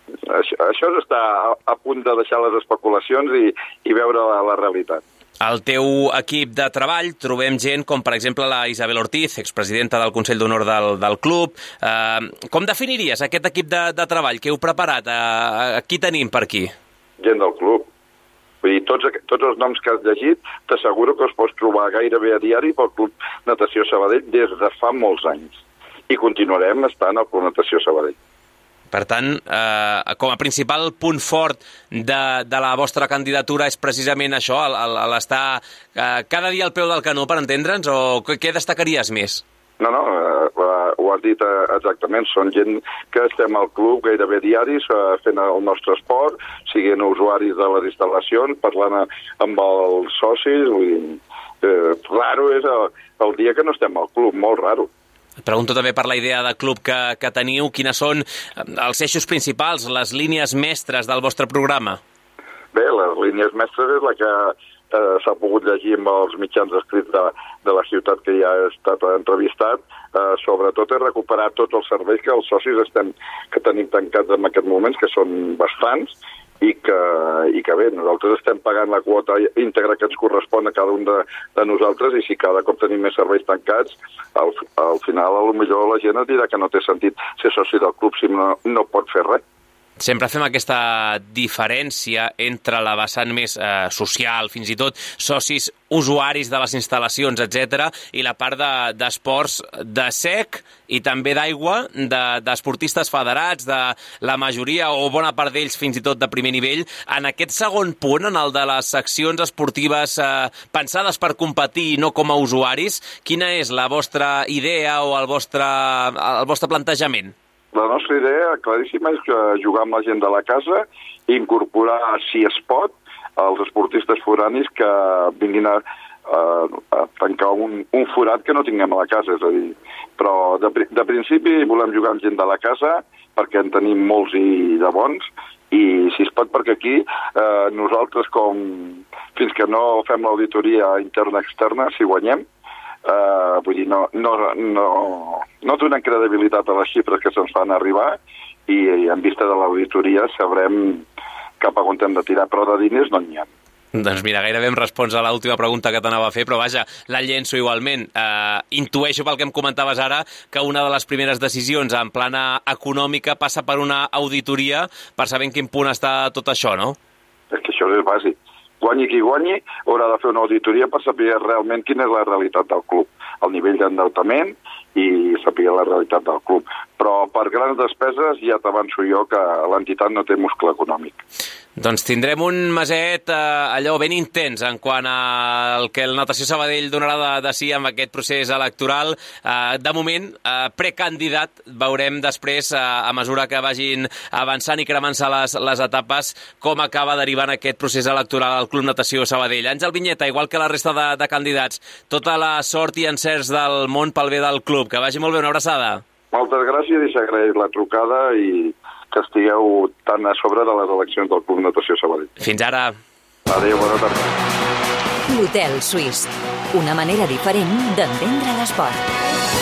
això, això està a, a punt de deixar les especulacions i, i veure la, la realitat. Al teu equip de treball trobem gent com, per exemple, la Isabel Ortiz, expresidenta del Consell d'Honor del, del club. Eh, com definiries aquest equip de, de treball que heu preparat? Eh, qui tenim per aquí? Gent del club. Vull dir, tots, tots els noms que has llegit t'asseguro que els pots trobar gairebé a diari pel Club Natació Sabadell des de fa molts anys. I continuarem estant al Club Natació Sabadell. Per tant, eh, com a principal punt fort de, de la vostra candidatura és precisament això, l'estar eh, cada dia al peu del canó, per entendre'ns, o què destacaries més? No, no, eh, ho has dit eh, exactament. Són gent que estem al club gairebé diaris eh, fent el nostre esport, siguent usuaris de les instal·lacions, parlant a, amb els socis. Vull dir, eh, raro és el, el dia que no estem al club, molt raro. Et pregunto també per la idea de club que, que teniu. Quines són els eixos principals, les línies mestres del vostre programa? Bé, les línies mestres és la que eh, s'ha pogut llegir amb els mitjans escrits de, de la ciutat que ja ha estat entrevistat. Eh, sobretot és recuperar tots els serveis que els socis estem, que tenim tancats en aquests moments, que són bastants, i que, i que bé, nosaltres estem pagant la quota íntegra que ens correspon a cada un de, de nosaltres, i si cada cop tenim més serveis tancats, al, al final potser la gent et dirà que no té sentit ser soci del club si no, no pot fer res. Sempre fem aquesta diferència entre la vessant més eh, social, fins i tot socis usuaris de les instal·lacions, etcètera, i la part d'esports de, de sec i també d'aigua, d'esportistes de, federats, de la majoria o bona part d'ells fins i tot de primer nivell. En aquest segon punt, en el de les seccions esportives eh, pensades per competir i no com a usuaris, quina és la vostra idea o el vostre, el vostre plantejament? La nostra idea claríssima és que jugar amb la gent de la casa i incorporar, si es pot, els esportistes foranis que vinguin a, a, a tancar un, un forat que no tinguem a la casa. És a dir, però de, de principi volem jugar amb gent de la casa perquè en tenim molts i de bons, i si es pot perquè aquí eh, nosaltres, com fins que no fem l'auditoria interna-externa, si guanyem, Uh, vull dir, no, no, no, no donen credibilitat a les xifres que se'ns fan arribar, i, i en vista de l'auditoria sabrem cap a on hem de tirar, però de diners no n'hi ha. Doncs mira, gairebé em respons a l'última pregunta que t'anava a fer, però vaja, la llenço igualment. Uh, intueixo pel que em comentaves ara que una de les primeres decisions en plana econòmica passa per una auditoria per saber en quin punt està tot això, no? És que això és bàsic. Guanyi qui guanyi, haurà de fer una auditoria per saber realment quina és la realitat del club, el nivell d'endeutament i saber la realitat del club. Però per grans despeses ja t'avanço jo que l'entitat no té muscle econòmic. Doncs tindrem un meset eh, allò ben intens en quant al que el Natació Sabadell donarà de, de sí amb aquest procés electoral. Eh, de moment, eh, precandidat, veurem després, eh, a mesura que vagin avançant i cremant-se les, les etapes, com acaba derivant aquest procés electoral al Club Natació Sabadell. Àngel Vinyeta, igual que la resta de, de candidats, tota la sort i encerts del món pel bé del club. Que vagi molt bé, una abraçada. Moltes gràcies i s'agraeix la trucada i que estigueu tan a sobre de les eleccions del Club Natació Sabadell. Fins ara. Adéu, bona tarda. L'Hotel Suís, una manera diferent d'entendre l'esport.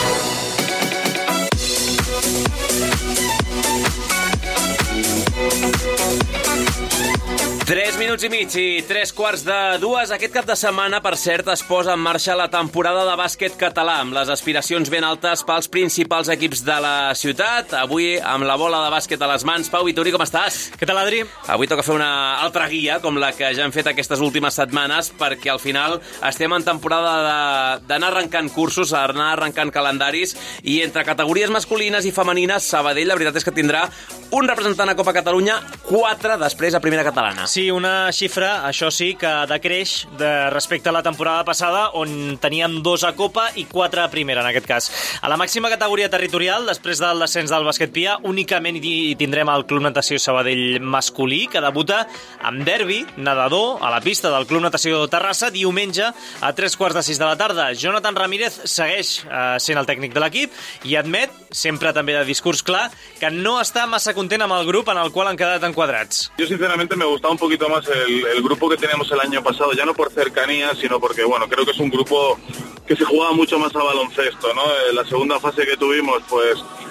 Tres minuts i mig i tres quarts de dues. Aquest cap de setmana, per cert, es posa en marxa la temporada de bàsquet català, amb les aspiracions ben altes pels principals equips de la ciutat. Avui, amb la bola de bàsquet a les mans. Pau Vituri, com estàs? Què tal, Adri? Avui toca fer una altra guia, com la que ja hem fet aquestes últimes setmanes, perquè al final estem en temporada d'anar arrencant cursos, anar arrencant calendaris, i entre categories masculines i femenines, Sabadell, la veritat és que tindrà un representant a Copa Catalunya, quatre després a Primera Catalana. Sí, una xifra, això sí, que decreix de respecte a la temporada passada, on teníem dos a Copa i quatre a Primera, en aquest cas. A la màxima categoria territorial, després del descens del bàsquet Pia, únicament hi tindrem el Club Natació Sabadell masculí, que debuta amb derbi, nedador, a la pista del Club Natació Terrassa, diumenge a tres quarts de sis de la tarda. Jonathan Ramírez segueix eh, sent el tècnic de l'equip i admet, sempre també de discurs clar, que no està massa content amb el grup en el qual han quedat enquadrats. Yo sinceramente me gustaba un poquito más el, el grupo que teníamos el año pasado, ya no por cercanía, sino porque, bueno, creo que es un grupo que se jugaba mucho más a baloncesto, ¿no? En la segunda fase que tuvimos, pues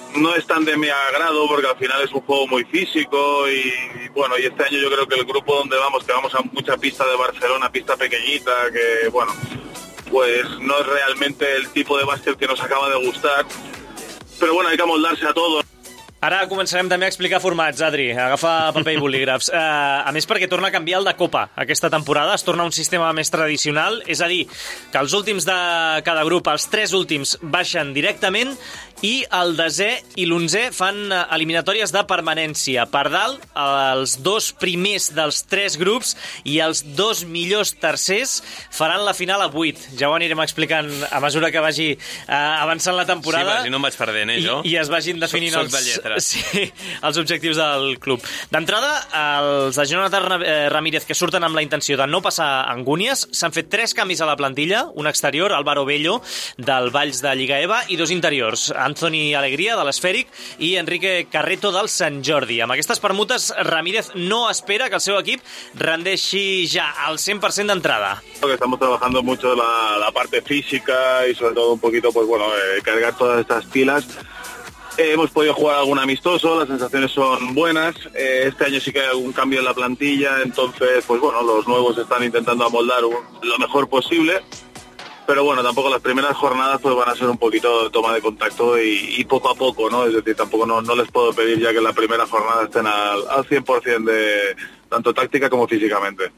no es tan de mi agrado porque al final es un juego muy físico y, y bueno, y este año yo creo que el grupo donde vamos, que vamos a mucha pista de Barcelona, pista pequeñita, que bueno, pues no es realmente el tipo de bàsquet que nos acaba de gustar, pero bueno, hay que amoldarse a todo. Ara començarem també a explicar formats, Adri. Agafa paper i bolígrafs. Uh, a més, perquè torna a canviar el de Copa aquesta temporada. Es torna a un sistema més tradicional, és a dir, que els últims de cada grup, els tres últims, baixen directament i el desè i l'onzè fan eliminatòries de permanència. Per dalt, els dos primers dels tres grups i els dos millors tercers faran la final a vuit. Ja ho anirem explicant a mesura que vagi uh, avançant la temporada. Sí, si no em vaig perdent, eh, jo? I, i es vagin definint soc, soc els... Sí, els objectius del club. D'entrada, els de Jonathan Ramírez, que surten amb la intenció de no passar angúnies, s'han fet tres canvis a la plantilla, un exterior, Álvaro Bello, del Valls de Lliga E V A, i dos interiors, Anthony Alegría, de l'Esfèric, i Enrique Carreto, del Sant Jordi. Amb aquestes permutes, Ramírez no espera que el seu equip rendeixi ja al cent per cent d'entrada. Estamos trabajando mucho la, la parte física y sobre todo un poquito, pues bueno, eh, cargar todas estas pilas. Eh, hemos podido jugar algún amistoso, las sensaciones son buenas. Eh, este año sí que hay algún cambio en la plantilla, entonces, pues bueno, los nuevos están intentando amoldar un, lo mejor posible. Pero bueno, tampoco las primeras jornadas pues van a ser un poquito de toma de contacto y, y poco a poco, ¿no? Es decir, tampoco no, no les puedo pedir ya que en la primera jornada estén al, al cien por cien de tanto táctica como físicamente.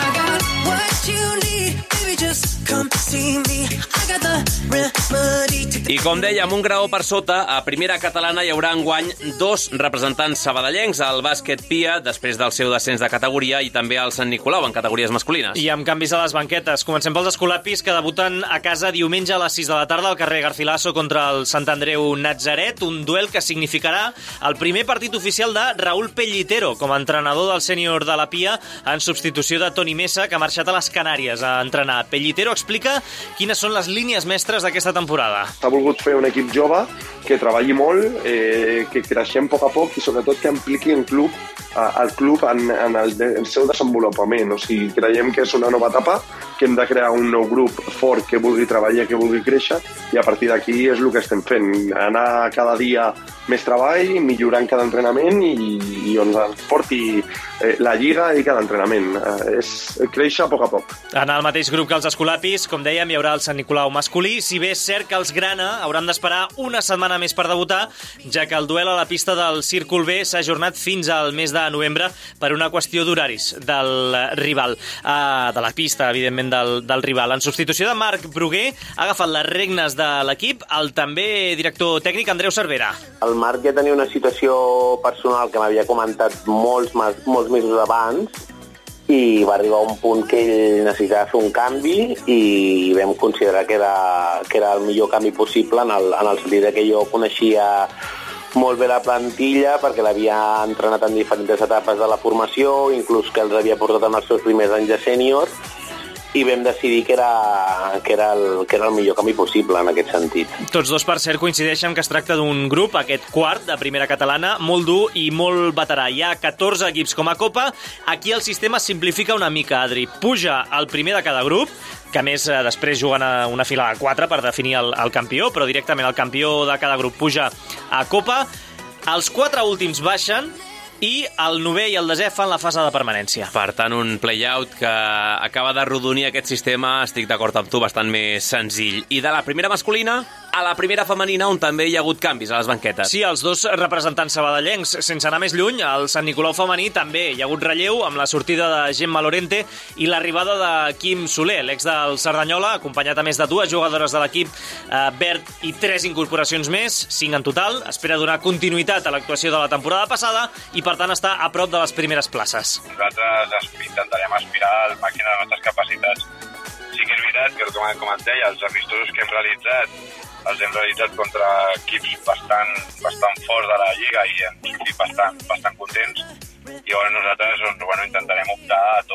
I com dèiem, un graó per sota, a primera catalana hi haurà enguany dos representants sabadellencs, el bàsquet Pia, després del seu descens de categoria, i també el Sant Nicolau, en categories masculines. I amb canvis a les banquetes. Comencem pels escolapis, que debuten a casa diumenge a les sis de la tarda al carrer Garcilaso contra el Sant Andreu Natzaret, un duel que significarà el primer partit oficial de Raúl Pellitero com a entrenador del sènior de la Pia, en substitució de Toni Mesa, que ha marxat a les Canàries a entrenar. Pellitero explica quines són les línies mestres d'aquesta temporada. S'ha volgut fer un equip jove que treballi molt, eh, que creixem a poc a poc i sobretot que impliqui el club, eh, el club en, en el, el seu desenvolupament. O sigui, creiem que és una nova etapa, que hem de crear un nou grup fort que vulgui treballar, que vulgui créixer, i a partir d'aquí és el que estem fent. Anar cada dia més treball, millorant cada entrenament i, i on ens porti eh, la lliga i cada entrenament. Eh, és créixer a poc a poc. En el mateix grup que els escolapis, com dèiem, hi haurà el Sant Nicolau masculí, si bé és cert que els grana hauran d'esperar una setmana més per debutar, ja que el duel a la pista del Círcul B s'ha ajornat fins al mes de novembre per una qüestió d'horaris del rival, uh, de la pista, evidentment, del, del rival. En substitució de Marc Bruguer, ha agafat les regnes de l'equip el també director tècnic Andreu Cervera. El Marc ja tenia una situació personal que m'havia comentat molts, molts mesos abans i va arribar a un punt que ell necessitava fer un canvi i vam considerar que era, que era el millor canvi possible en el, en el sentit que jo coneixia molt bé la plantilla perquè l'havia entrenat en diferents etapes de la formació, inclús que els havia portat en els seus primers anys de sènior, i vam decidir que era, que, era el, que era el millor canvi possible en aquest sentit. Tots dos, per cert, coincideixen que es tracta d'un grup, aquest quart de primera catalana, molt dur i molt veterà. Hi ha catorze equips com a Copa. Aquí el sistema es simplifica una mica, Adri. Puja el primer de cada grup, que a més eh, després juguen a una fila de quatre per definir el, el campió, però directament el campió de cada grup puja a Copa. Els quatre últims baixen i el novè i el desè fan la fase de permanència. Per tant, un play-out que acaba d'arrodonir aquest sistema, estic d'acord amb tu, bastant més senzill. I de la primera masculina a la primera femenina, on també hi ha hagut canvis a les banquetes. Sí, els dos representants sabadellencs, sense anar més lluny, el Sant Nicolau femení també hi ha hagut relleu amb la sortida de Gemma Lorente i l'arribada de Quim Soler, l'ex del Cerdanyola, acompanyat a més de dues jugadores de l'equip eh, verd i tres incorporacions més, cinc en total. Espera donar continuïtat a l'actuació de la temporada passada i, per tant, està a prop de les primeres places. Nosaltres intentarem aspirar al màxim de les nostres capacitats. Sí que és veritat que, com, com et deia, els amistosos que hem realitzat els hem realitzat contra equips bastant, bastant forts de la Lliga i hem sortit bastant, bastant contents. I llavors nosaltres doncs, bueno, intentarem optar a tot.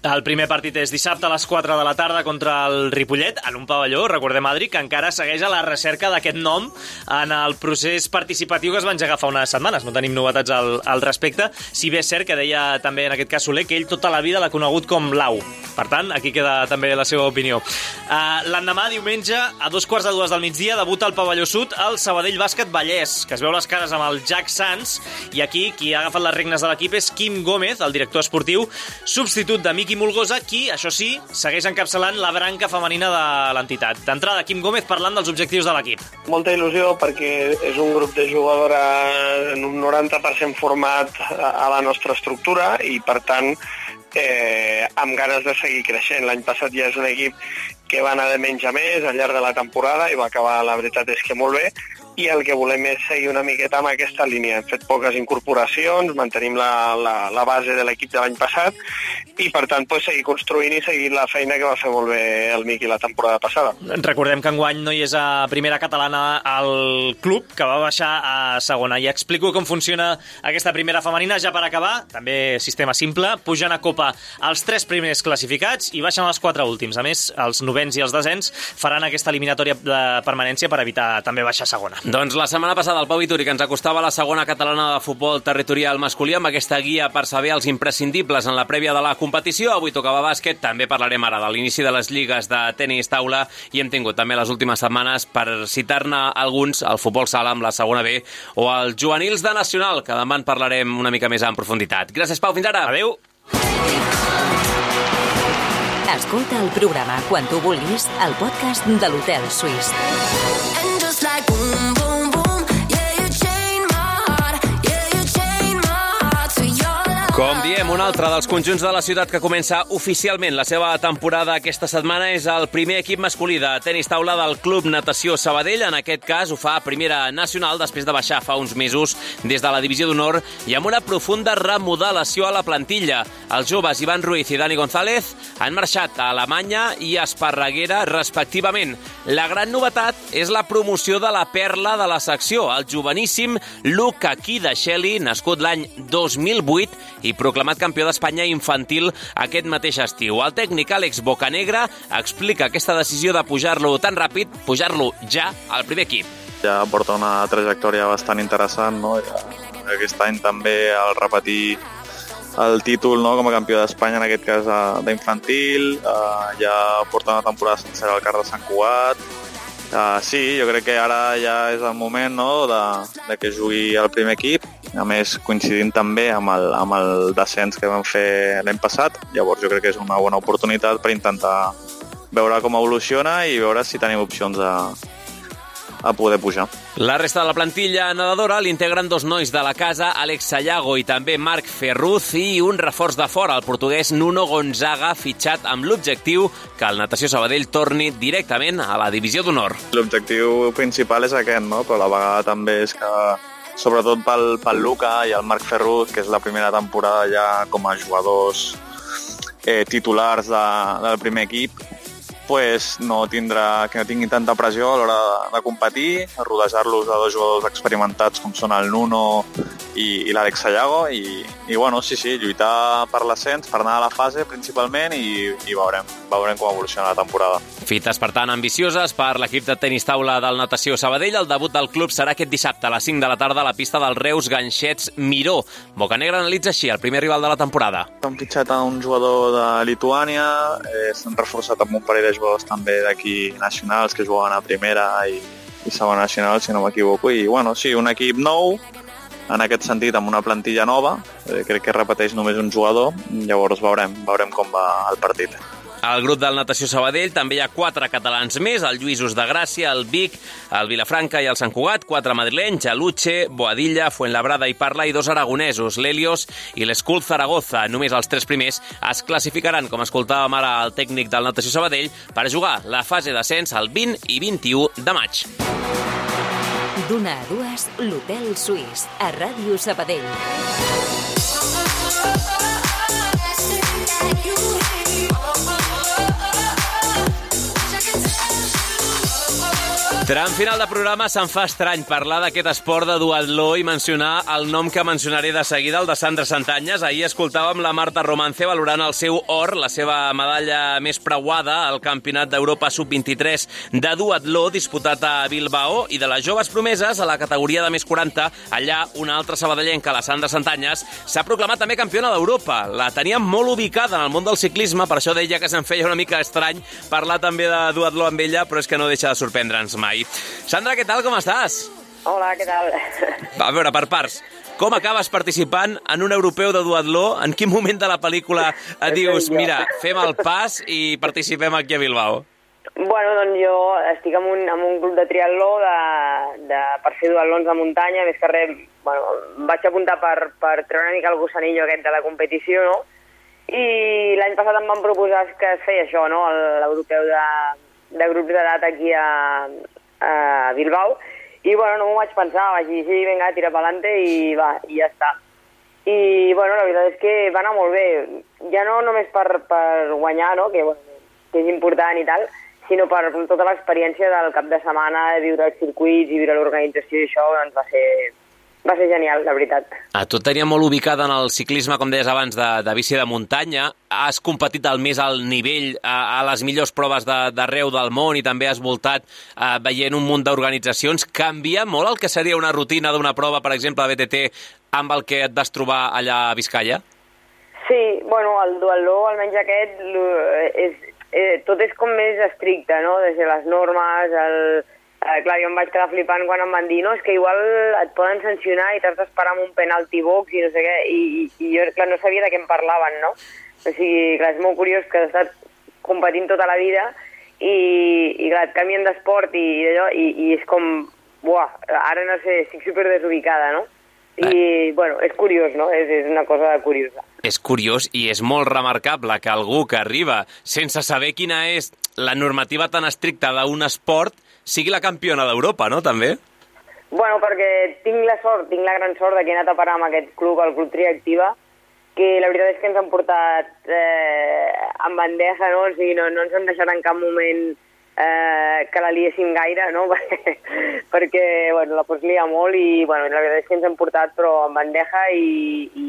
El primer partit és dissabte a les quatre de la tarda contra el Ripollet, en un pavelló, recordem, Adri, que encara segueix a la recerca d'aquest nom en el procés participatiu que es va engegar fa unes setmanes. No tenim novetats al, al respecte, si bé és cert que deia també en aquest cas Soler que ell tota la vida l'ha conegut com Blau. Per tant, aquí queda també la seva opinió. Uh, L'endemà, diumenge, a dos quarts de dues del migdia, debuta al pavelló sud el Sabadell Bàsquet Vallès, que es veu les cares amb el Jack Sanz, i aquí qui ha agafat les regnes de l'equip és Quim Gómez, el director esportiu, substitut de Miqui Mulgosa, qui, això sí, segueix encapçalant la branca femenina de l'entitat. D'entrada, Quim Gómez parlant dels objectius de l'equip. Molta il·lusió perquè és un grup de jugadores en un noranta per cent format a la nostra estructura i, per tant, eh, amb ganes de seguir creixent. L'any passat ja és un equip que va anar de menys a més al llarg de la temporada i va acabar, la veritat és que molt bé, i el que volem és seguir una miqueta amb aquesta línia. Hem fet poques incorporacions, mantenim la, la, la base de l'equip de l'any passat i, per tant, pues, seguir construint i seguir la feina que va fer molt bé el Miqui la temporada passada. Recordem que enguany no hi és a primera catalana al club, que va baixar a segona. I explico com funciona aquesta primera femenina, ja per acabar, també sistema simple, pugen a Copa els tres primers classificats i baixen els quatre últims. A més, els novens i els desens faran aquesta eliminatòria de permanència per evitar també baixar a segona. Doncs la setmana passada el Pau Vituri, que ens acostava la segona catalana de futbol territorial masculí amb aquesta guia per saber els imprescindibles en la prèvia de la competició. Avui tocava bàsquet, també parlarem ara de l'inici de les lligues de tenis taula i hem tingut també les últimes setmanes per citar-ne alguns, el futbol sala amb la segona B o els juvenils de Nacional, que demà en parlarem una mica més en profunditat. Gràcies, Pau, fins ara. Adéu. Escolta el programa quan tu vulguis al podcast de l'Hotel Suís. Com diem, un altre dels conjunts de la ciutat que comença oficialment la seva temporada aquesta setmana és el primer equip masculí de tenis taula del Club Natació Sabadell. En aquest cas ho fa a primera nacional després de baixar fa uns mesos des de la divisió d'honor i amb una profunda remodelació a la plantilla. Els joves Ivan Ruiz i Dani González han marxat a Alemanya i Esparreguera respectivament. La gran novetat és la promoció de la perla de la secció, el joveníssim Luca Kidasheli, nascut l'any dos mil vuit i proclamat campió d'Espanya infantil aquest mateix estiu. El tècnic Àlex Bocanegra explica aquesta decisió de pujar-lo tan ràpid, pujar-lo ja al primer equip. Ja porta una trajectòria bastant interessant, no? Ja, aquest any també al repetir el títol, no, com a campió d'Espanya, en aquest cas d'infantil, uh, ja porta una temporada sencera al Car de Sant Cugat. Uh, sí, jo crec que ara ja és el moment, no, de, de que jugui al primer equip, a més coincidint també amb el, amb el descens que vam fer l'any passat. Llavors jo crec que és una bona oportunitat per intentar veure com evoluciona i veure si tenim opcions a, a poder pujar. La resta de la plantilla nedadora l'integren dos nois de la casa, Àlex Sayago i també Marc Ferruz, i un reforç de fora, el portuguès Nuno Gonzaga, fitxat amb l'objectiu que el Natació Sabadell torni directament a la divisió d'honor. L'objectiu principal és aquest, no? Però a la vegada també és que, sobretot pel, pel Luca i el Marc Ferruz, que és la primera temporada ja com a jugadors eh, titulars de, del primer equip, pues no tindrà, que no tinguin tanta pressió a l'hora de, de competir, a rodejar-los de dos jugadors experimentats com són el Nuno i, i l'Àlex Sayago i, i bueno, sí, sí, lluitar per l'ascens, per anar a la fase principalment i, i veurem, veurem com evoluciona la temporada. Fites, per tant, ambicioses per l'equip de tenis taula del Natació Sabadell. El debut del club serà aquest dissabte a les cinc de la tarda a la pista del Reus Ganxets Miró. Bocanegra analitza així el primer rival de la temporada. Han fitxat a un jugador de Lituània, eh, s'han reforçat amb un parell de jugadors també d'aquí nacionals que juguen a primera i, i segona nacional, si no m'equivoco, i bueno, sí, un equip nou, en aquest sentit amb una plantilla nova, eh, crec que repeteix només un jugador, llavors veurem, veurem com va el partit. Al grup del Natació Sabadell també hi ha quatre catalans més, el Lluïsos de Gràcia, el Vic, el Vilafranca i el Sant Cugat, quatre madrilenys, Aluche, Boadilla, Fuenlabrada i Parla, i dos aragonesos, l'Helios i l'Escul Zaragoza. Només els tres primers es classificaran, com escoltàvem ara el tècnic del Natació Sabadell, per jugar la fase d'ascens el vint i vint-i-u de maig. D'una a dues, l'Hotel Suís, a Ràdio Sabadell. Tram final de programa, se'n fa estrany parlar d'aquest esport de duatló i mencionar el nom que mencionaré de seguida, el de Sandra Santanyes. Ahir escoltàvem la Marta Romance valorant el seu or, la seva medalla més preuada al Campionat d'Europa sub vint-i-tres de duatló disputat a Bilbao, i de les joves promeses a la categoria de més quaranta, allà una altra sabadellenca, la Sandra Santanyes, s'ha proclamat també campiona d'Europa. La teníem molt ubicada en el món del ciclisme, per això deia que se'n feia una mica estrany parlar també de duatló amb ella, però és que no deixa de sorprendre'ns mai. Sandra, què tal, com estàs? Hola, què tal? Va, a veure, per parts. Com acabes participant en un europeu de duatló? En quin moment de la pel·lícula et dius, mira, fem el pas i participem aquí a Bilbao? Bueno, doncs jo estic en un, en un grup de triatló de, de, per fer duatlons de muntanya, més que res, bueno, vaig apuntar per, per treure una mica el gossanillo aquest de la competició, no? I l'any passat em van proposar que es feia això, no?, l'europeu de, de grups d'edat aquí a, a Bilbao, i bueno, no m'ho vaig pensar, vaig dir, sí, vinga, tira pa'lante i va, i ja està. I bueno, la veritat és que va anar molt bé, ja no només per, per guanyar, no?, que, bueno, que és important i tal, sinó per tota l'experiència del cap de setmana, de viure els circuits i viure l'organització i això, doncs va ser... Va ser genial, la veritat. A tu et tenia molt ubicada en el ciclisme, com deies abans, de, de bici de muntanya. Has competit al més alt nivell a, a les millors proves d'arreu de, del món i també has voltat eh, veient un munt d'organitzacions. Canvia molt el que seria una rutina d'una prova, per exemple, a B T T, amb el que et vas trobar allà a Biscaia? Sí, bueno, el duatló, almenys aquest, és, eh, tot és com més estricte, no? Des de les normes, el... Eh, clar, jo em vaig quedar flipant quan em van dir no, és que igual et poden sancionar i t'has d'esperar amb un penalti box i no sé què, i, i, i jo, clar, no sabia de què em parlaven, no? O sigui, clar, és molt curiós que has estat competint tota la vida i, i clar, et canvien d'esport i, i, i, i és com, buah, ara no sé, estic super desubicada, no? I, eh. bueno, és curiós, no? És, és una cosa curiosa. És curiós i és molt remarcable que algú que arriba sense saber quina és la normativa tan estricta d'un esport sigui la campiona d'Europa, no?, també? Bueno, perquè tinc la sort, tinc la gran sort de que he anat a parar amb aquest club, el Club Triactiva, que la veritat és que ens han portat eh, en bandeja, no? O sigui, no, no ens han deixat en cap moment eh, que la liéssim gaire, no? Perquè, bueno, la pots liar molt i, bueno, la veritat és que ens han portat, però en bandeja i, i,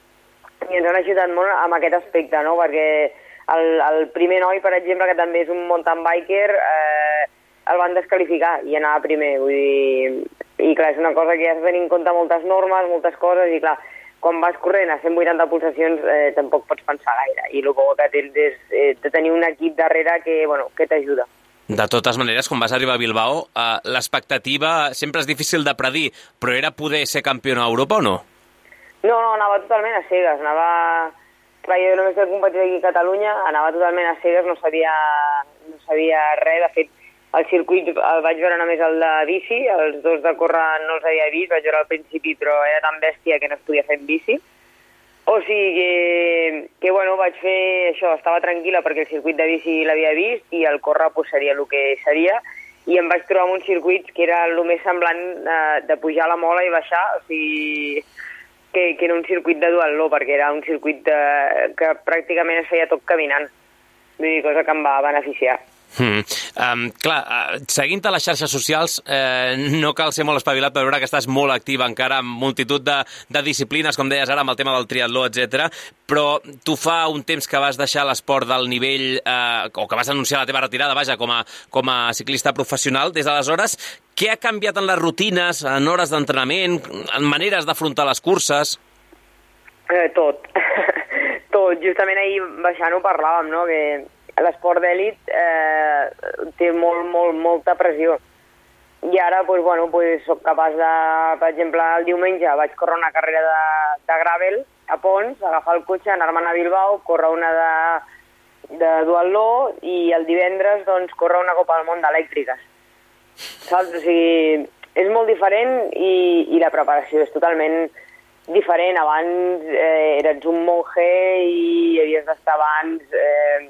i ens han ajudat molt amb aquest aspecte, no? Perquè el, el primer noi, per exemple, que també és un mountain biker, eh, el van descalificar i anava primer, vull dir... I clar, és una cosa que has de tenir en compte moltes normes, moltes coses, i clar, quan vas corrent a cent vuitanta pulsacions eh, tampoc pots pensar gaire, i el que tens és eh, de tenir un equip darrere que, bueno, que t'ajuda. De totes maneres, quan vas arribar a Bilbao, eh, l'expectativa sempre és difícil de predir, però era poder ser campiona d'Europa o no? No, no, anava totalment a cegues, anava... Clar, jo només he competit aquí a Catalunya, anava totalment a cegues, no sabia, no sabia res, de fet, el circuit el vaig veure només el de bici, els dos de córrer no els havia vist, vaig veure al principi, però era tan bèstia que no es podia fer en bici. O sigui que, que bueno, vaig fer això, estava tranquil·la perquè el circuit de bici l'havia vist i el córrer pues, seria el que seria, i em vaig trobar amb un circuit que era el més semblant eh, de pujar a la mola i baixar, o sigui, que, que era un circuit de duatló, perquè era un circuit de, que pràcticament es feia tot caminant, vull dir, cosa que em va beneficiar. Hmm. Um, clar, uh, seguint-te a les xarxes socials eh, no cal ser molt espavilat per veure que estàs molt activa encara en multitud de, de disciplines, com deies ara, amb el tema del triatló, etcètera. Però tu fa un temps que vas deixar l'esport del nivell, eh, o que vas anunciar la teva retirada, vaja, com a, com a ciclista professional. Des d'aleshores, què ha canviat en les rutines, en hores d'entrenament, en maneres d'afrontar les curses? Eh, tot. Tot. Justament ahir baixant ho parlàvem, no?, que l'esport d'èlit eh, té molt, molt, molta pressió. I ara, pues, bueno, pues, soc capaç de, per exemple, el diumenge vaig córrer una carrera de, de gravel a Pons, agafar el cotxe, anar-me'n a Bilbao, córrer una de, de duatló i el divendres, doncs, córrer una Copa del Món d'elèctriques. Saps? O sigui, és molt diferent i, i la preparació és totalment diferent. Abans eh, eres un monje i havies d'estar abans... Eh,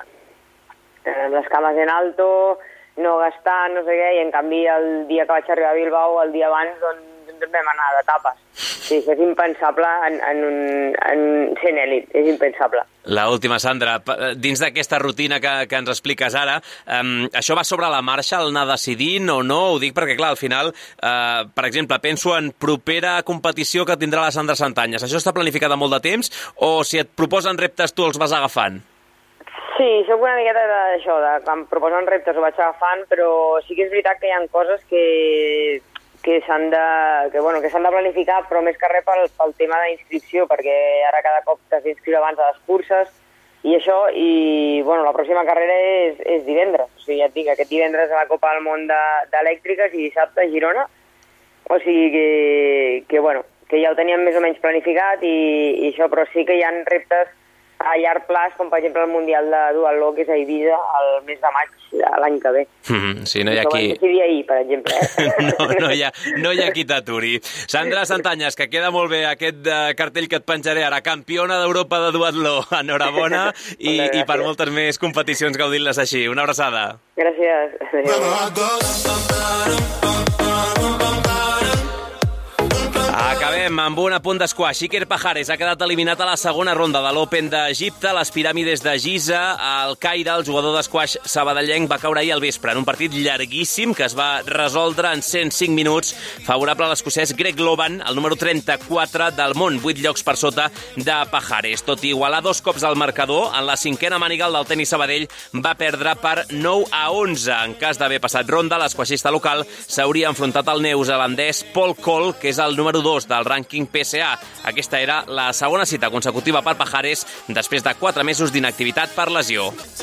les cames en alto, no gastar, no sé què, i en canvi el dia que vaig arribar a Bilbao, el dia abans, doncs vam anar de tapes. Sí, això és impensable en, en, un, en sent èlit, és impensable. La última, Sandra, dins d'aquesta rutina que, que ens expliques ara, um, això va sobre la marxa, el anar decidint o no? Ho dic perquè, clar, al final, uh, per exemple, penso en propera competició que tindrà la Sandra Santanyes. Això està planificat a molt de temps o si et proposen reptes tu els vas agafant? Sí, soc una miqueta d'això, de quan em proposen reptes ho vaig agafant, però sí que és veritat que hi ha coses que, que s'han de, que, bueno, que s'han de planificar, però més que res pel, pel tema d'inscripció, perquè ara cada cop t'has d'inscriure abans a les curses i això, i bueno, la pròxima carrera és, és divendres. O sigui, ja et dic, aquest divendres a la Copa del Món d'Elèctriques i dissabte a Girona. O sigui que, que, bueno, que ja ho teníem més o menys planificat i, i això, però sí que hi ha reptes a llarg plaç, com per exemple el Mundial de Dual Lock, que és a Ibiza el mes de maig l'any que ve. Mm-hmm. Sí, no hi ha qui... Ho vam decidir ahir, per exemple. Eh? no, no, hi ha, no hi ha qui t'aturi. Sandra Santanyes, que queda molt bé aquest uh, cartell que et penjaré ara, campiona d'Europa de duatló. Enhorabona i, i per moltes més competicions gaudint-les així. Una abraçada. Gràcies. Acabem amb un apunt d'esquaix. Iker Pajares ha quedat eliminat a la segona ronda de l'Open d'Egipte. Les piràmides de Giza, al Caire, el jugador d'esquaix sabadellenc va caure ahir al vespre en un partit llarguíssim que es va resoldre en cent cinc minuts, favorable a l'escocès Greg Loban, el número trenta-quatre del món, vuit llocs per sota de Pajares. Tot i igualar dos cops al marcador, en la cinquena manigal del tenis Sabadell va perdre per nou a onze. En cas d'haver passat ronda, l'esquaixista local s'hauria enfrontat al neozelandès Paul Cole, que és el número dos del rànquing P S A. Aquesta era la segona cita consecutiva per Pajares després de quatre mesos d'inactivitat per lesió.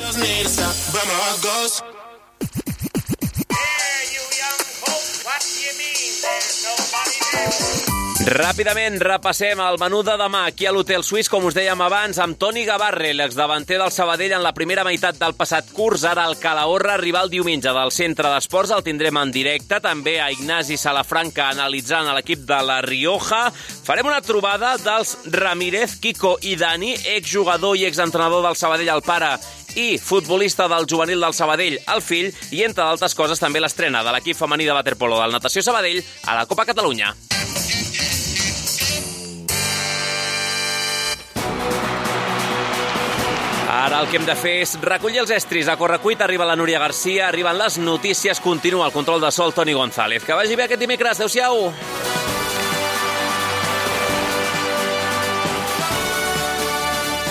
Ràpidament repassem el menú de demà aquí a l'Hotel Suís, com us dèiem abans, amb Toni Gavarre, l'exdavanter del Sabadell en la primera meitat del passat curs. Ara el Calahorra arriba el diumenge del Centre d'Esports, el tindrem en directe. També a Ignasi Salafranca analitzant l'equip de la Rioja. Farem una trobada dels Ramírez, Kiko i Dani, exjugador i exentrenador del Sabadell, el pare, i futbolista del juvenil del Sabadell, el fill, i entre d'altres coses també l'estrena de l'equip femení de waterpolo del Natació Sabadell a la Copa Catalunya. Ara el que hem de fer és recollir els estris. A correcuit arriba la Núria Garcia, arriben les notícies, continua el control de sol Toni González. Que vagi bé aquest dimecres. Adéu-siau.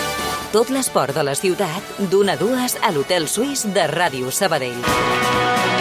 Tot l'esport de la ciutat, d'una a dues a l'Hotel Suís de Ràdio Sabadell.